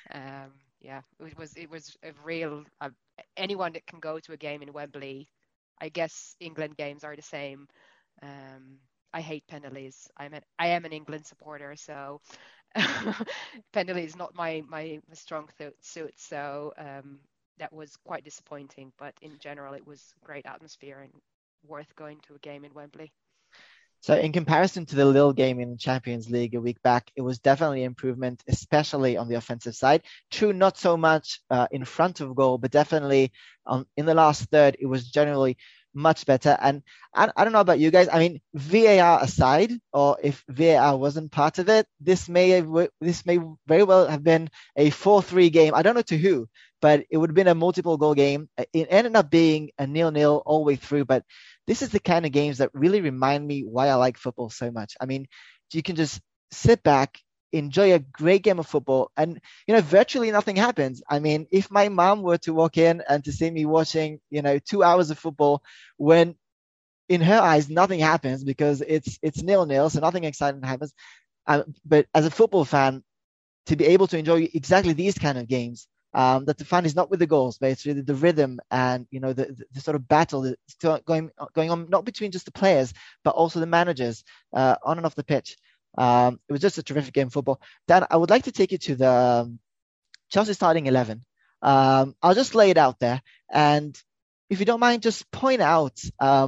yeah, it was a real anyone that can go to a game in Wembley I guess England games are the same. I hate penalties. I am an England supporter, so penalty is not my strong suit. So that was quite disappointing. But in general, it was great atmosphere and worth going to a game in Wembley. So in comparison to the Lille game in Champions League a week back, it was definitely an improvement, especially on the offensive side. True, not so much in front of goal, but definitely in the last third, it was generally much better. And I don't know about you guys. I mean, VAR aside, or if VAR wasn't part of it, this may very well have been a 4-3 game. I don't know to who, but it would have been a multiple goal game. It ended up being a 0-0 all the way through, but this is the kind of games that really remind me why I like football so much. I mean, you can just sit back, enjoy a great game of football, and, virtually nothing happens. I mean, if my mom were to walk in and to see me watching, 2 hours of football, when in her eyes, nothing happens because it's 0-0, so nothing exciting happens. But as a football fan, to be able to enjoy exactly these kind of games, that the fun is not with the goals, but it's really the rhythm and the sort of battle that's going on, not between just the players but also the managers on and off the pitch. It was just a terrific game of football. Dan, I would like to take you to the Chelsea starting 11. I'll just lay it out there, and if you don't mind, just point out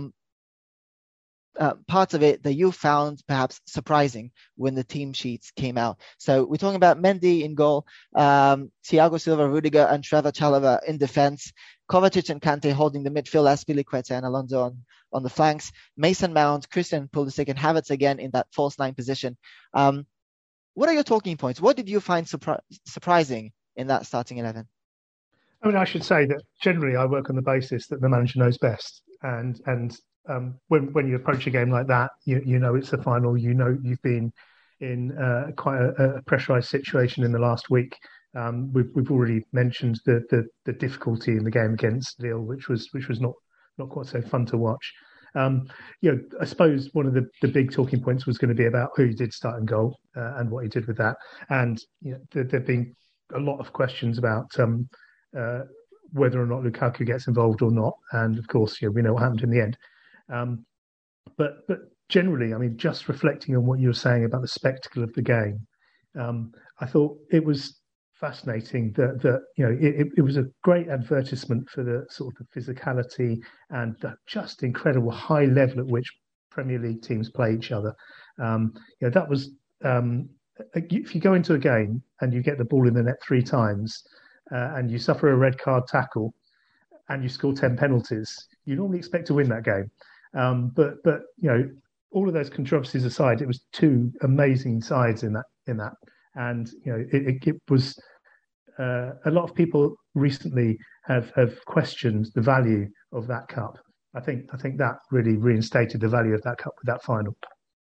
parts of it that you found perhaps surprising when the team sheets came out. So we're talking about Mendy in goal, Thiago Silva, Rudiger, and Trevor Chalobah in defense, Kovacic and Kante holding the midfield, Azpilicueta and Alonso on the flanks, Mason Mount, Christian Pulisic, and Havertz again in that false 9 position. What are your talking points? What did you find surprising in that starting 11? I mean, I should say that generally I work on the basis that the manager knows best, and when you approach a game like that, you know it's the final. You've been in quite a pressurised situation in the last week. We've already mentioned the difficulty in the game against Lille, which was not quite so fun to watch. I suppose one of the big talking points was going to be about who did start in goal and what he did with that. And there've been a lot of questions about whether or not Lukaku gets involved or not. And of course, we know what happened in the end. But generally, I mean, just reflecting on what you were saying about the spectacle of the game, I thought it was fascinating that it was a great advertisement for the sort of the physicality and the just incredible high level at which Premier League teams play each other. That was if you go into a game and you get the ball in the net 3 times and you suffer a red card tackle and you score 10 penalties, you normally expect to win that game. But all of those controversies aside, it was 2 amazing sides in that. And it was a lot of people recently have questioned the value of that cup. I think that really reinstated the value of that cup with that final.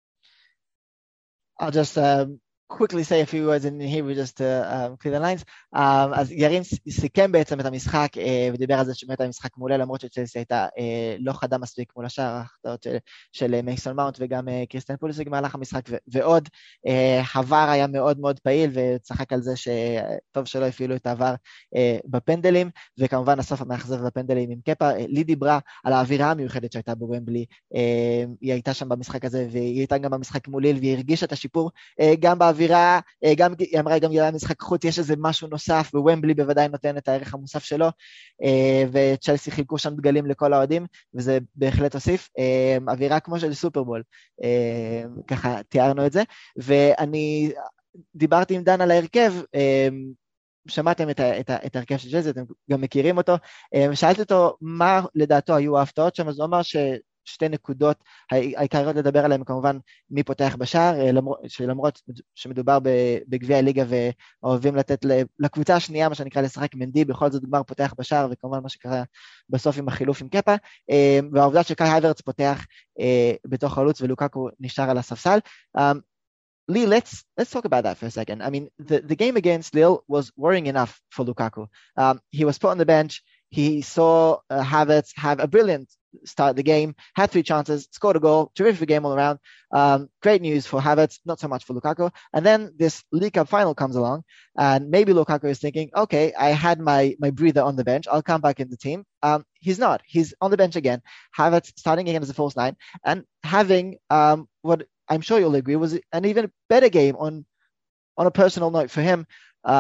I'll just quickly say a few words in Hebrew just to clear the lines. אז ירין סיכם בעצם את המשחק ודיבר על זה שבאמת המשחק מעולה, למרות שצ'לסי הייתה לא חדה מספיק מול השאר, ההחטאות של מייסון מאונט וגם קריסטיאן פוליסיק במהלך המשחק ועוד. הוואר היה מאוד מאוד פעיל וצחק על זה שטוב שלא הפעילו את העבר בפנדלים, וכמובן הסוף המאכזב בפנדלים עם קפה. לי דיברה על האווירה המיוחדת שהייתה בוומבלי, היא הייתה שם במשחק הזה והיא הייתה גם במשחק מול ליל והיא הרגישה את השיפור גם באווירה, גם היא אמרה גם בגלל משחק חוץ יש איזה משהו נוסף, ווומבלי בוודאי נותן את הערך המוסף שלו, וצ'לסי חילקו שם דגלים לכל האוהדים, וזה בהחלט הוסיף, אווירה כמו של סופרבול, ככה תיארנו את זה, ואני דיברתי עם דן על ההרכב, שמעתם את ההרכב של צ'לסי, אתם גם מכירים אותו, שאלתי אותו מה לדעתו היו ההפתעות שם, אז הוא אמר שתי נקודות העיקריות לדבר עליהן כמובן מי פותח בשער, שלמרות שמדובר בגביע הליגה ואוהבים לתת לקבוצה השנייה מה שנקרא לשחק מנדי, בכל זאת גמר פותח בשער, וכמובן מה שקרה בסוף עם החילוף עם קפה, והעובדה שקאי הייברץ פותח בתוך חלוץ ולוקאקו נשאר על הספסל. Lee, let's talk about that for a second. I mean, the game against Lille was worrying enough for Lukaku. He was put on the bench. he saw Havertz have a brilliant start the game, had 3 chances, scored a goal, terrific game all around. Great news for Havertz, not so much for Lukaku. And then this League Cup final comes along, and maybe Lukaku is thinking, okay, I had my breather on the bench, I'll come back in the team. He's not. He's on the bench again. Havertz starting again as a false 9 and having what I'm sure you'll agree was an even better game on a personal note for him.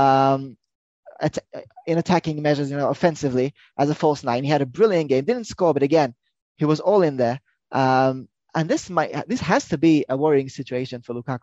In attacking measures, offensively as a false 9, he had a brilliant game. Didn't score, but again, he was all in there. And this has to be a worrying situation for Lukaku.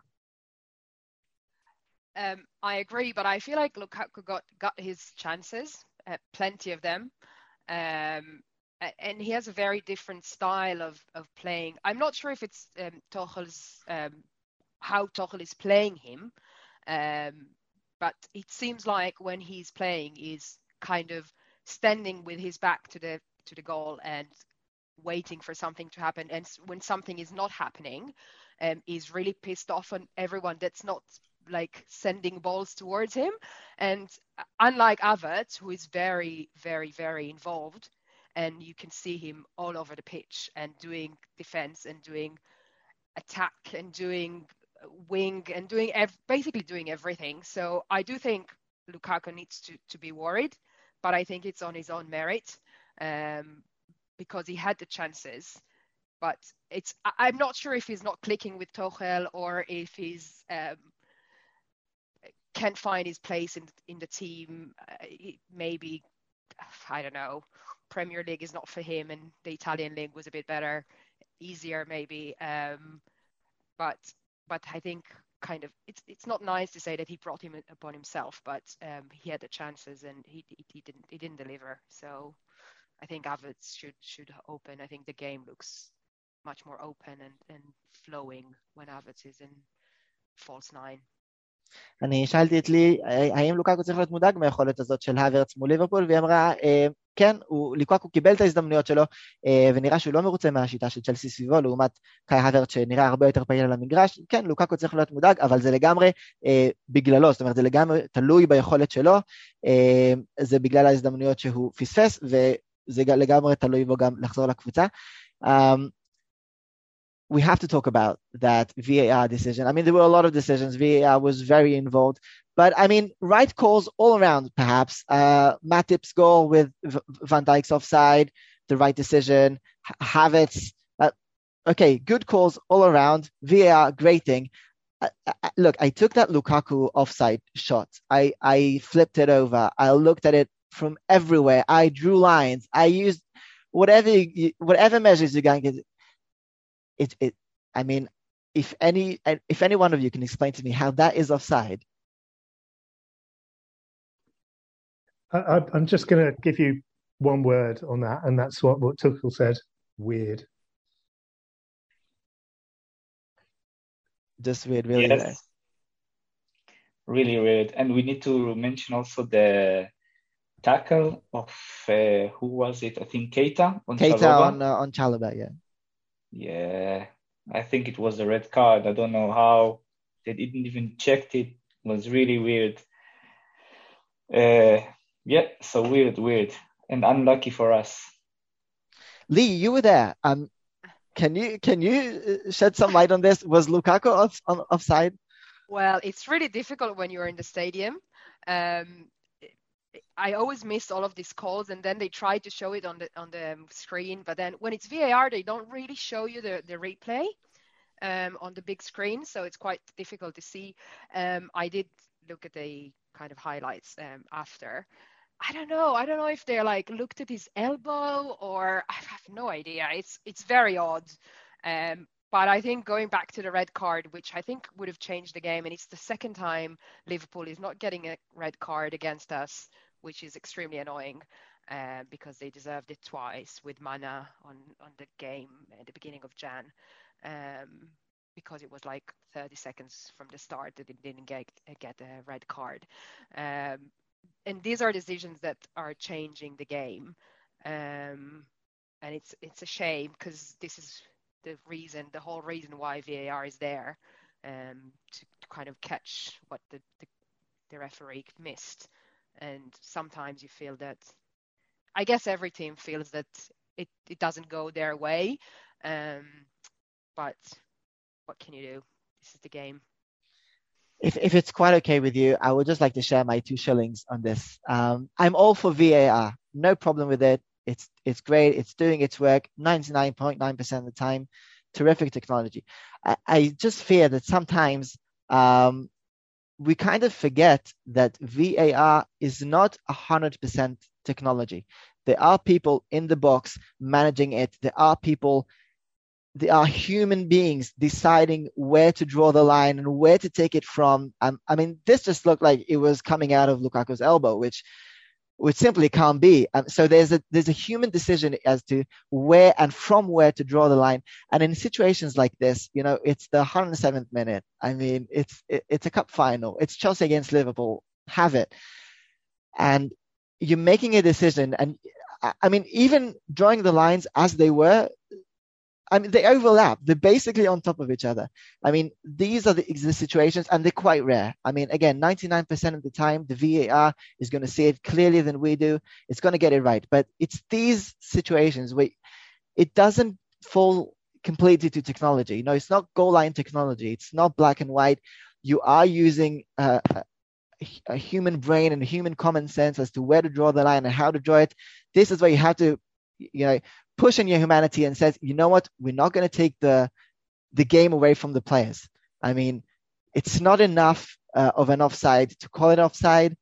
I agree, but I feel like Lukaku got his chances, plenty of them, and he has a very different style of playing. I'm not sure if it's Tuchel's how Tuchel is playing him. But it seems like when he's playing, he's kind of standing with his back to the goal and waiting for something to happen. And when something is not happening, he's really pissed off on everyone that's not like sending balls towards him. And unlike Havertz, who is very, very, very involved, and you can see him all over the pitch and doing defense and doing attack and doing wing and basically doing everything. So I do think Lukaku needs to be worried, but I think it's on his own merit because he had the chances. But I'm not sure if he's not clicking with Tuchel or if he's can't find his place in the team. Maybe, I don't know, Premier League is not for him and the Italian league was a bit better, easier maybe. But I think kind of it's not nice to say that he brought him upon himself, but he had the chances and he didn't deliver. So I think Havertz should open. I think the game looks much more open and flowing when Havertz is in false 9. אני שאלתי את לי, האם לוקאקו צריך להיות מודאג מהיכולת הזאת של האברץ מול ליברפול, והיא אמרה, כן, לוקאקו קיבל את ההזדמנויות שלו, ונראה שהוא לא מרוצה מהשיטה של צ'לסי סביבו, לעומת קאי האברץ שנראה הרבה יותר פעיל על המגרש. כן, לוקאקו צריך להיות מודאג, אבל זה לגמרי בגללו, זאת אומרת, זה לגמרי תלוי ביכולת שלו, זה בגלל ההזדמנויות שהוא פספס, וזה לגמרי תלוי בו גם לחזור לקבוצה. We have to talk about that VAR decision. I mean, there were a lot of decisions. VAR was very involved. But, I mean, right calls all around, perhaps. Matip's goal with Van Dijk's offside, the right decision. Havertz. Okay, good calls all around. VAR, great thing. Look, I took that Lukaku offside shot. I flipped it over. I looked at it from everywhere. I drew lines. I used whatever measures you can get. I mean, if any one of you can explain to me how that is offside. I'm just going to give you one word on that, and that's what Tuchel said. Weird. Just weird, really. Yes. Weird. Really weird. And we need to mention also the tackle of, who was it? I think Keita on Chalobah. On Chalobah, yeah. Yeah, I think it was a red card. I don't know how they didn't even check it. It was really weird. Yeah, so weird, and unlucky for us. Lee, you were there. Can you shed some light on this? Was Lukaku offside? Well, it's really difficult when you're in the stadium. I always miss all of these calls, and then they try to show it on the screen. But then when it's VAR, they don't really show you the replay on the big screen, so it's quite difficult to see. I did look at the kind of highlights after. I don't know if they're like looked at his elbow, or I have no idea. It's very odd. But I think going back to the red card, which I think would have changed the game, and it's the second time Liverpool is not getting a red card against us, which is extremely annoying because they deserved it twice with Mana on the game at the beginning of Jan, because it was like 30 seconds from the start that they didn't get a red card. And these are decisions that are changing the game. And it's a shame because this is the whole reason why VAR is there, to kind of catch what the referee missed. And sometimes you feel that I guess every team feels that it doesn't go their way. But what can you do? This is the game. If it's quite okay with you, I would just like to share my 2 shillings on this. I'm all for VAR. No problem with it. It's great. It's doing its work 99.9% of the time. Terrific technology. I just fear that sometimes we kind of forget that VAR is not 100% technology. There are people in the box managing it. There are human beings deciding where to draw the line and where to take it from. I mean, this just looked like it was coming out of Lukaku's elbow, which simply can't be. So there's a human decision as to where and from where to draw the line. And in situations like this, it's the 107th minute. I mean, it's a cup final. It's Chelsea against Liverpool. Have it. And you're making a decision. And I mean, even drawing the lines as they were, I mean, they overlap. They're basically on top of each other. I mean, these are the situations, and they're quite rare. I mean, again, 99% of the time, the VAR is going to see it clearly than we do. It's going to get it right. But it's these situations where it doesn't fall completely to technology. It's not goal line technology. It's not black and white. You are using a human brain and human common sense as to where to draw the line and how to draw it. This is where you have to, push on your humanity and says, you know what, we're not going to take the game away from the players. I mean, it's not enough of an offside to call it offside.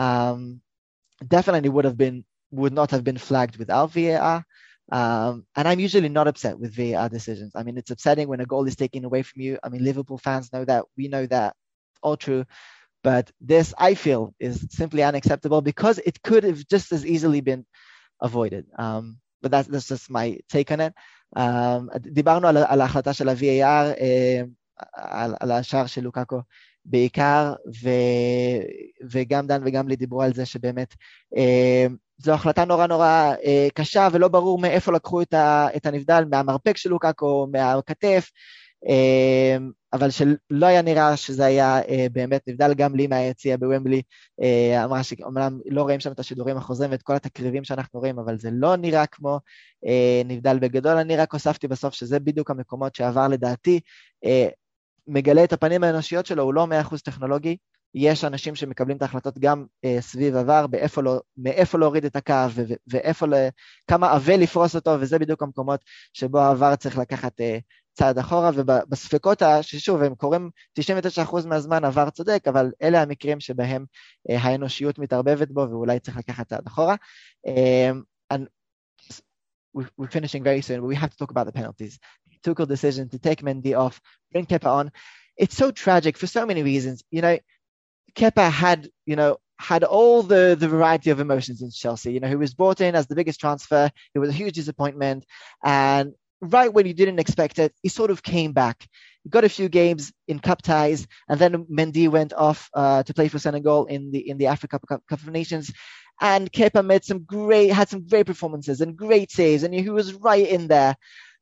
Definitely would not have been flagged without VAR. And I'm usually not upset with VAR decisions. I mean, it's upsetting when a goal is taken away from you. I mean, Liverpool fans know that. We know that. All true. But this, I feel, is simply unacceptable because it could have just as easily been avoided. But that's just my take on it. דיברנו על ההחלטה של ה-VAR, על השער של לוקאקו בעיקר, וגם דן וגם לי דיברו על זה שבאמת זו החלטה נורא נורא קשה, ולא ברור מאיפה לקחו את הנבדל, מהמרפק של לוקאקו, מהכתף, אבל שלא היה נראה שזה היה באמת נבדל. גם לי מהיציאה בוומבלי אמרה שאומנם לא רואים שם את השידורים החוזרים ואת כל התקריבים שאנחנו רואים, אבל זה לא נראה כמו נבדל בגדול. אני רק הוספתי בסוף שזה בדיוק המקומות שעבר לדעתי מגלה את הפנים האנושיות שלו. הוא לא 100% טכנולוגי, יש אנשים שמקבלים את ההחלטות גם סביב עבר, מאיפה להוריד את הקו כמה עווה לפרוס אותו, וזה בדיוק המקומות שבו העבר צריך לקחת צעד אחורה. ובספקות ששוב הם קוראים 99% מהזמן עבר צודק, אבל אלה המקרים שבהם האנושיות מתערבבת בו ואולי צריך לקחת צעד אחורה. And we're finishing very soon, but we have to talk about the penalties. Tuchel decision to take Mendy off, bring Kepa on. It's so tragic for so many reasons. Kepa had all the variety of emotions in Chelsea. He was brought in as the biggest transfer. It was a huge disappointment. And right when you didn't expect it, he sort of came back. He got a few games in cup ties, and then Mendy went off to play for Senegal in the Africa Cup of Nations. And Kepa had some great performances and great saves, and he was right in there.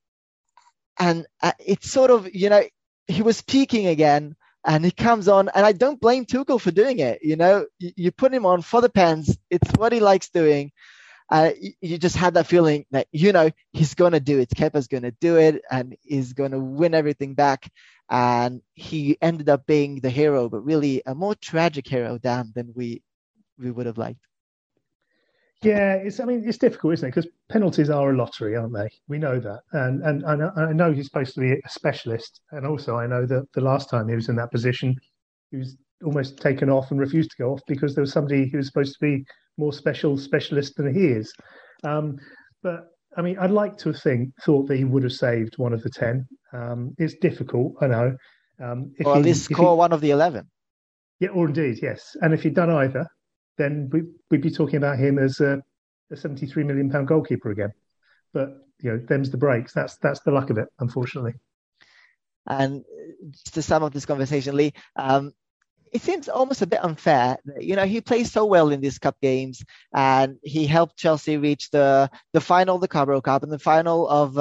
And it's sort of, he was peaking again. And he comes on, and I don't blame Tuchel for doing it. You put him on for the pens. It's what he likes doing. You just had that feeling that, he's going to do it. Kepa's going to do it, and he's going to win everything back. And he ended up being the hero, but really a more tragic hero, Dan, than we would have liked. Yeah, it's difficult, isn't it? Because penalties are a lottery, aren't they? We know that. And I know he's supposed to be a specialist. And also I know that the last time he was in that position, he was almost taken off and refused to go off because there was somebody who was supposed to be more specialist than he is. But, I mean, I'd like to thought that he would have saved one of the 10. It's difficult, I know. Or at least score one of the 11. Yeah, or indeed, yes. And if he'd done either, then we'd be talking about him as a £73 million goalkeeper again. But, them's the breaks. That's the luck of it, unfortunately. And just to sum up this conversation, Lee, it seems almost a bit unfair. He plays so well in these cup games, and he helped Chelsea reach the final of the Carabao Cup and the final of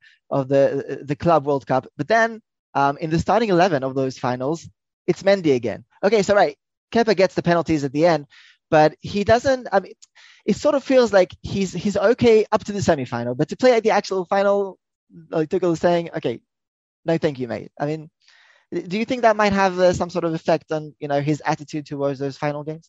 the Club World Cup. But then in the starting 11 of those finals, it's Mendy again. Okay, so right, Kepa gets the penalties at the end, but he doesn't. I mean, it sort of feels like he's okay up to the semi-final, but to play at the actual final, like Tuchel is saying, okay, no, thank you, mate. I mean, do you think that might have some sort of effect on his attitude towards those final games?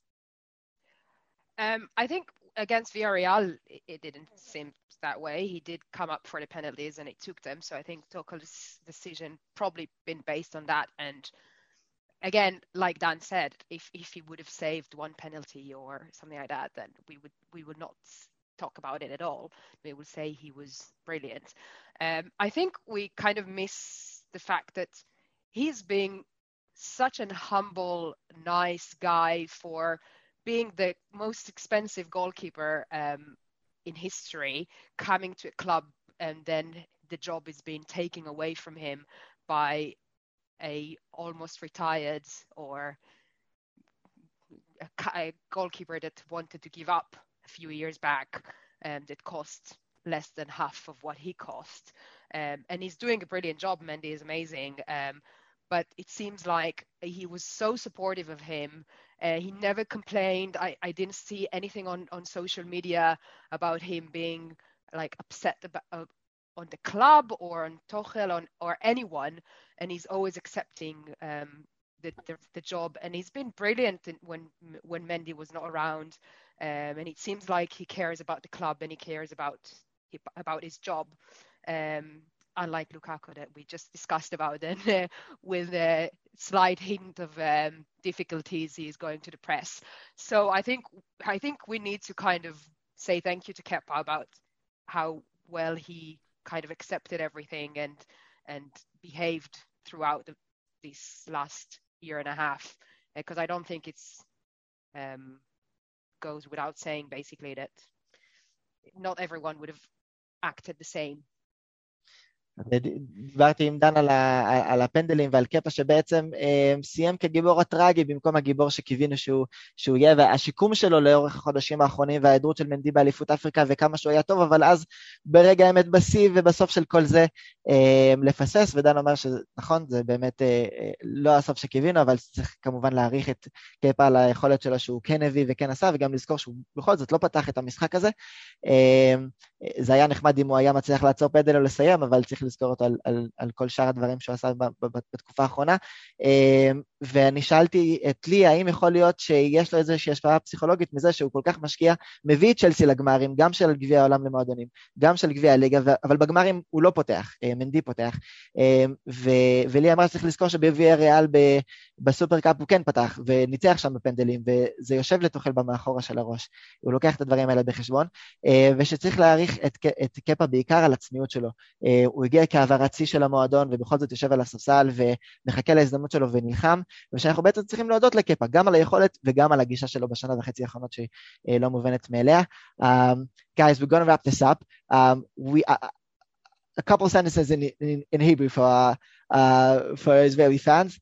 I think against Villarreal, it didn't seem that way. He did come up for the penalties and he took them. So I think Tuchel's decision probably been based on that. And again, like Dan said, if he would have saved one penalty or something like that, then we would not talk about it at all. We would say he was brilliant. I think we kind of miss the fact that he's being such an humble, nice guy for being the most expensive goalkeeper in history, coming to a club and then the job is being taken away from him by a almost retired or a goalkeeper that wanted to give up a few years back that cost less than half of what he cost. And he's doing a brilliant job. Mendy is amazing. But it seems like he was so supportive of him. He never complained. I didn't see anything on social media about him being like upset about on the club or on Tuchel or anyone. And he's always accepting the job. And he's been brilliant when Mendy was not around. And it seems like he cares about the club and he cares about his job. Unlike Lukaku that we just discussed about, and with a slight hint of difficulties he is going to the press. So I think we need to kind of say thank you to Kepa about how well he kind of accepted everything and behaved throughout this last year and a half, because I don't think it's goes without saying basically that not everyone would have acted the same. דיברתי עם דן על הפנדלים ועל קפה שבעצם סיים כגיבור הטרגי במקום הגיבור שקיווינו שהוא יהיה, והשיקום שלו לאורך החודשים האחרונים וההיעדרות של מנדי באליפות אפריקה וכמה שהוא היה טוב, אבל אז ברגע האמת בשיא ובסוף של כל זה לפסס, ודן אומר שנכון, זה באמת לא הסוף שקיווינו, אבל צריך כמובן להעריך את קפה על היכולת שלו שהוא כן הביא וכן עשה, וגם לזכור שהוא בכל זאת לא פתח את המשחק הזה. זה היה נחמד אם הוא היה מצליח לעצור פנדל או לסיים, אבל צריך לזכור אותו על כל שאר הדברים שהוא עשה בתקופה האחרונה. ואני שאלתי את לי, האם יכול להיות שיש לו איזושהי השפעה פסיכולוגית מזה שהוא כל כך משקיע, מביא את צ'לסי לגמרים, גם של גביע העולם למועדונים, גם של גביע הליגה, אבל בגמרים הוא לא פותח, מנדי פותח. ולי אמרה שצריך לזכור שבגביע ריאל בסופרקאפ הוא כן פתח, וניצח שם בפנדלים, וזה יושב לתוכל במאחורה של הראש. הוא לוקח את הדברים האלה בחשבון, ושצריך להעריך את קפה בעיקר על הצניעות שלו. הוא הגיע כעברת שיא של המועדון, ובכל זאת יושב על הספסל ומחכה להזדמנות שלו ונלחם, ושאנחנו בעצם צריכים להודות לקפה, גם על היכולת וגם על הגישה שלו בשנה וחצי האחרונות שהיא לא מובנת מאליה. Guys, we're going to wrap this up. A couple sentences in Hebrew for Israeli fans.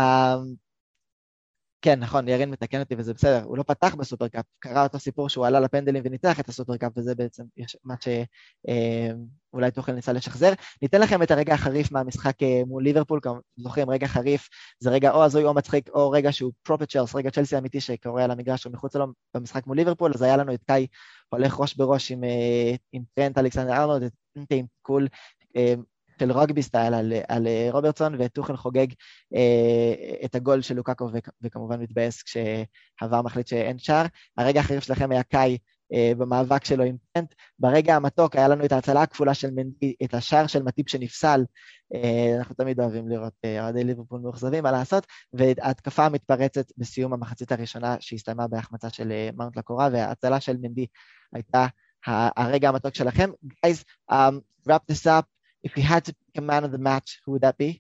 כן, נכון, ירין מתקן אותי וזה בסדר, הוא לא פתח בסופרקאפ, קרא אותו סיפור שהוא עלה לפנדלים וניצח את הסופרקאפ, וזה בעצם מה שאולי תוכל ניסה לשחזר. ניתן לכם את הרגע החריף מהמשחק מול ליברפול, כמו זוכרים, רגע חריף, זה רגע או הזוי או מצחיק, או רגע שהוא פרופר צ'לס, רגע צ'לסי אמיתי שקורה על המגרש ומחוץ לו במשחק מול ליברפול, אז היה לנו את קאי הולך ראש בראש עם טרנט אלכסנדר ארנולד, עם קול, של רוגבי סטייל על רוברטסון, וטוחל חוגג את הגול של לוקאקו, וכמובן מתבאס כשהעבר מחליט שאין שער. הרגע החריף שלכם היה קאי במאבק שלו עם טרנט. ברגע המתוק היה לנו את ההצלה הכפולה של מנדי, את השער של מטיפ שנפסל. אנחנו תמיד אוהבים לראות אוהדי ליברפול מאוכזבים, מה לעשות, וההתקפה המתפרצת בסיום המחצית הראשונה שהסתיימה בהחמצה של מאונט לקורה, וההצלה של מנדי הייתה הרגע המתוק שלכם. Guys, wrap this up. If you had to pick a man of the match, who would that be?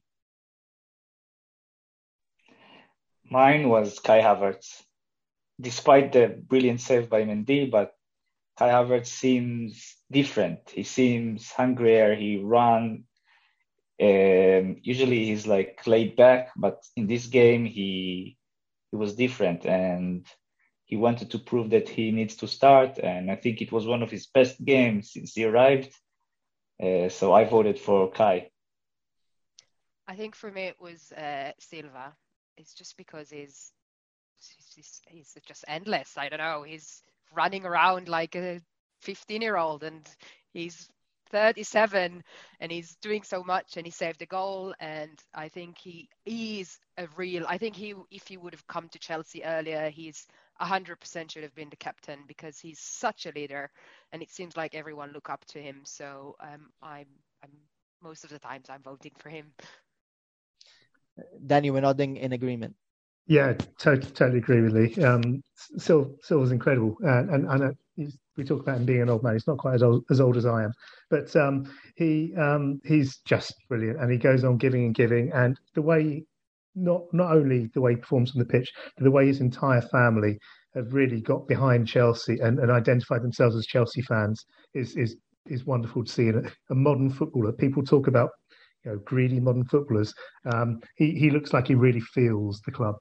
Mine was Kai Havertz. Despite the brilliant save by Mendy, but Kai Havertz seems different. He seems hungrier. He runs. Usually he's like laid back, but in this game he was different, and he wanted to prove that he needs to start. And I think it was one of his best games since he arrived. So I voted for Kai. I think for me it was Silva. It's just because he's just endless. I don't know. He's running around like a 15-year-old, and he's 37 and he's doing so much, and he saved a goal. And I think he is if he would have come to Chelsea earlier, he's 100% should have been the captain, because he's such a leader, and it seems like everyone look up to him. So I'm most of the times I'm voting for him. Danny, we're nodding in agreement. Yeah, totally agree with Lee. Silva's incredible, and we talk about him being an old man. He's not quite as old as I am, but he's just brilliant, and he goes on giving and giving. And the way, not only the way he performs on the pitch, but the way his entire family have really got behind Chelsea and identified themselves as Chelsea fans is wonderful to see. And a modern footballer, people talk about, greedy modern footballers. He looks like he really feels the club.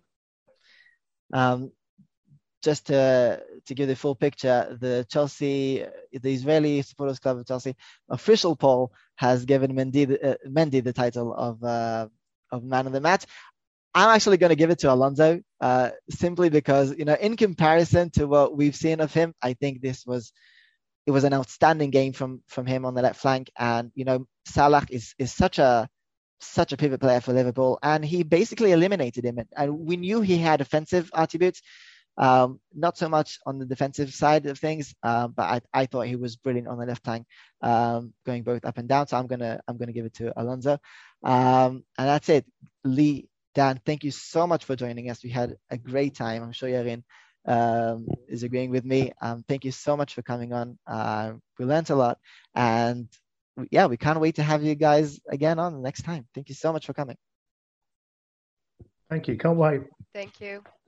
Just to give the full picture, the Israeli Supporters Club of Chelsea official poll has given Mendy the title of man of the match. I'm actually going to give it to Alonso, simply because, in comparison to what we've seen of him, I think it was an outstanding game from him on the left flank. And, Salah is such a pivot player for Liverpool, and he basically eliminated him. And we knew he had offensive attributes, not so much on the defensive side of things, but I thought he was brilliant on the left flank, going both up and down. So I'm gonna give it to Alonso, and that's it. Lee, Dan, thank you so much for joining us. We had a great time. I'm sure Yarin is agreeing with me. Thank you so much for coming on. We learned a lot, and we can't wait to have you guys again on the next time. Thank you so much for coming. Thank you. Can't wait. Thank you.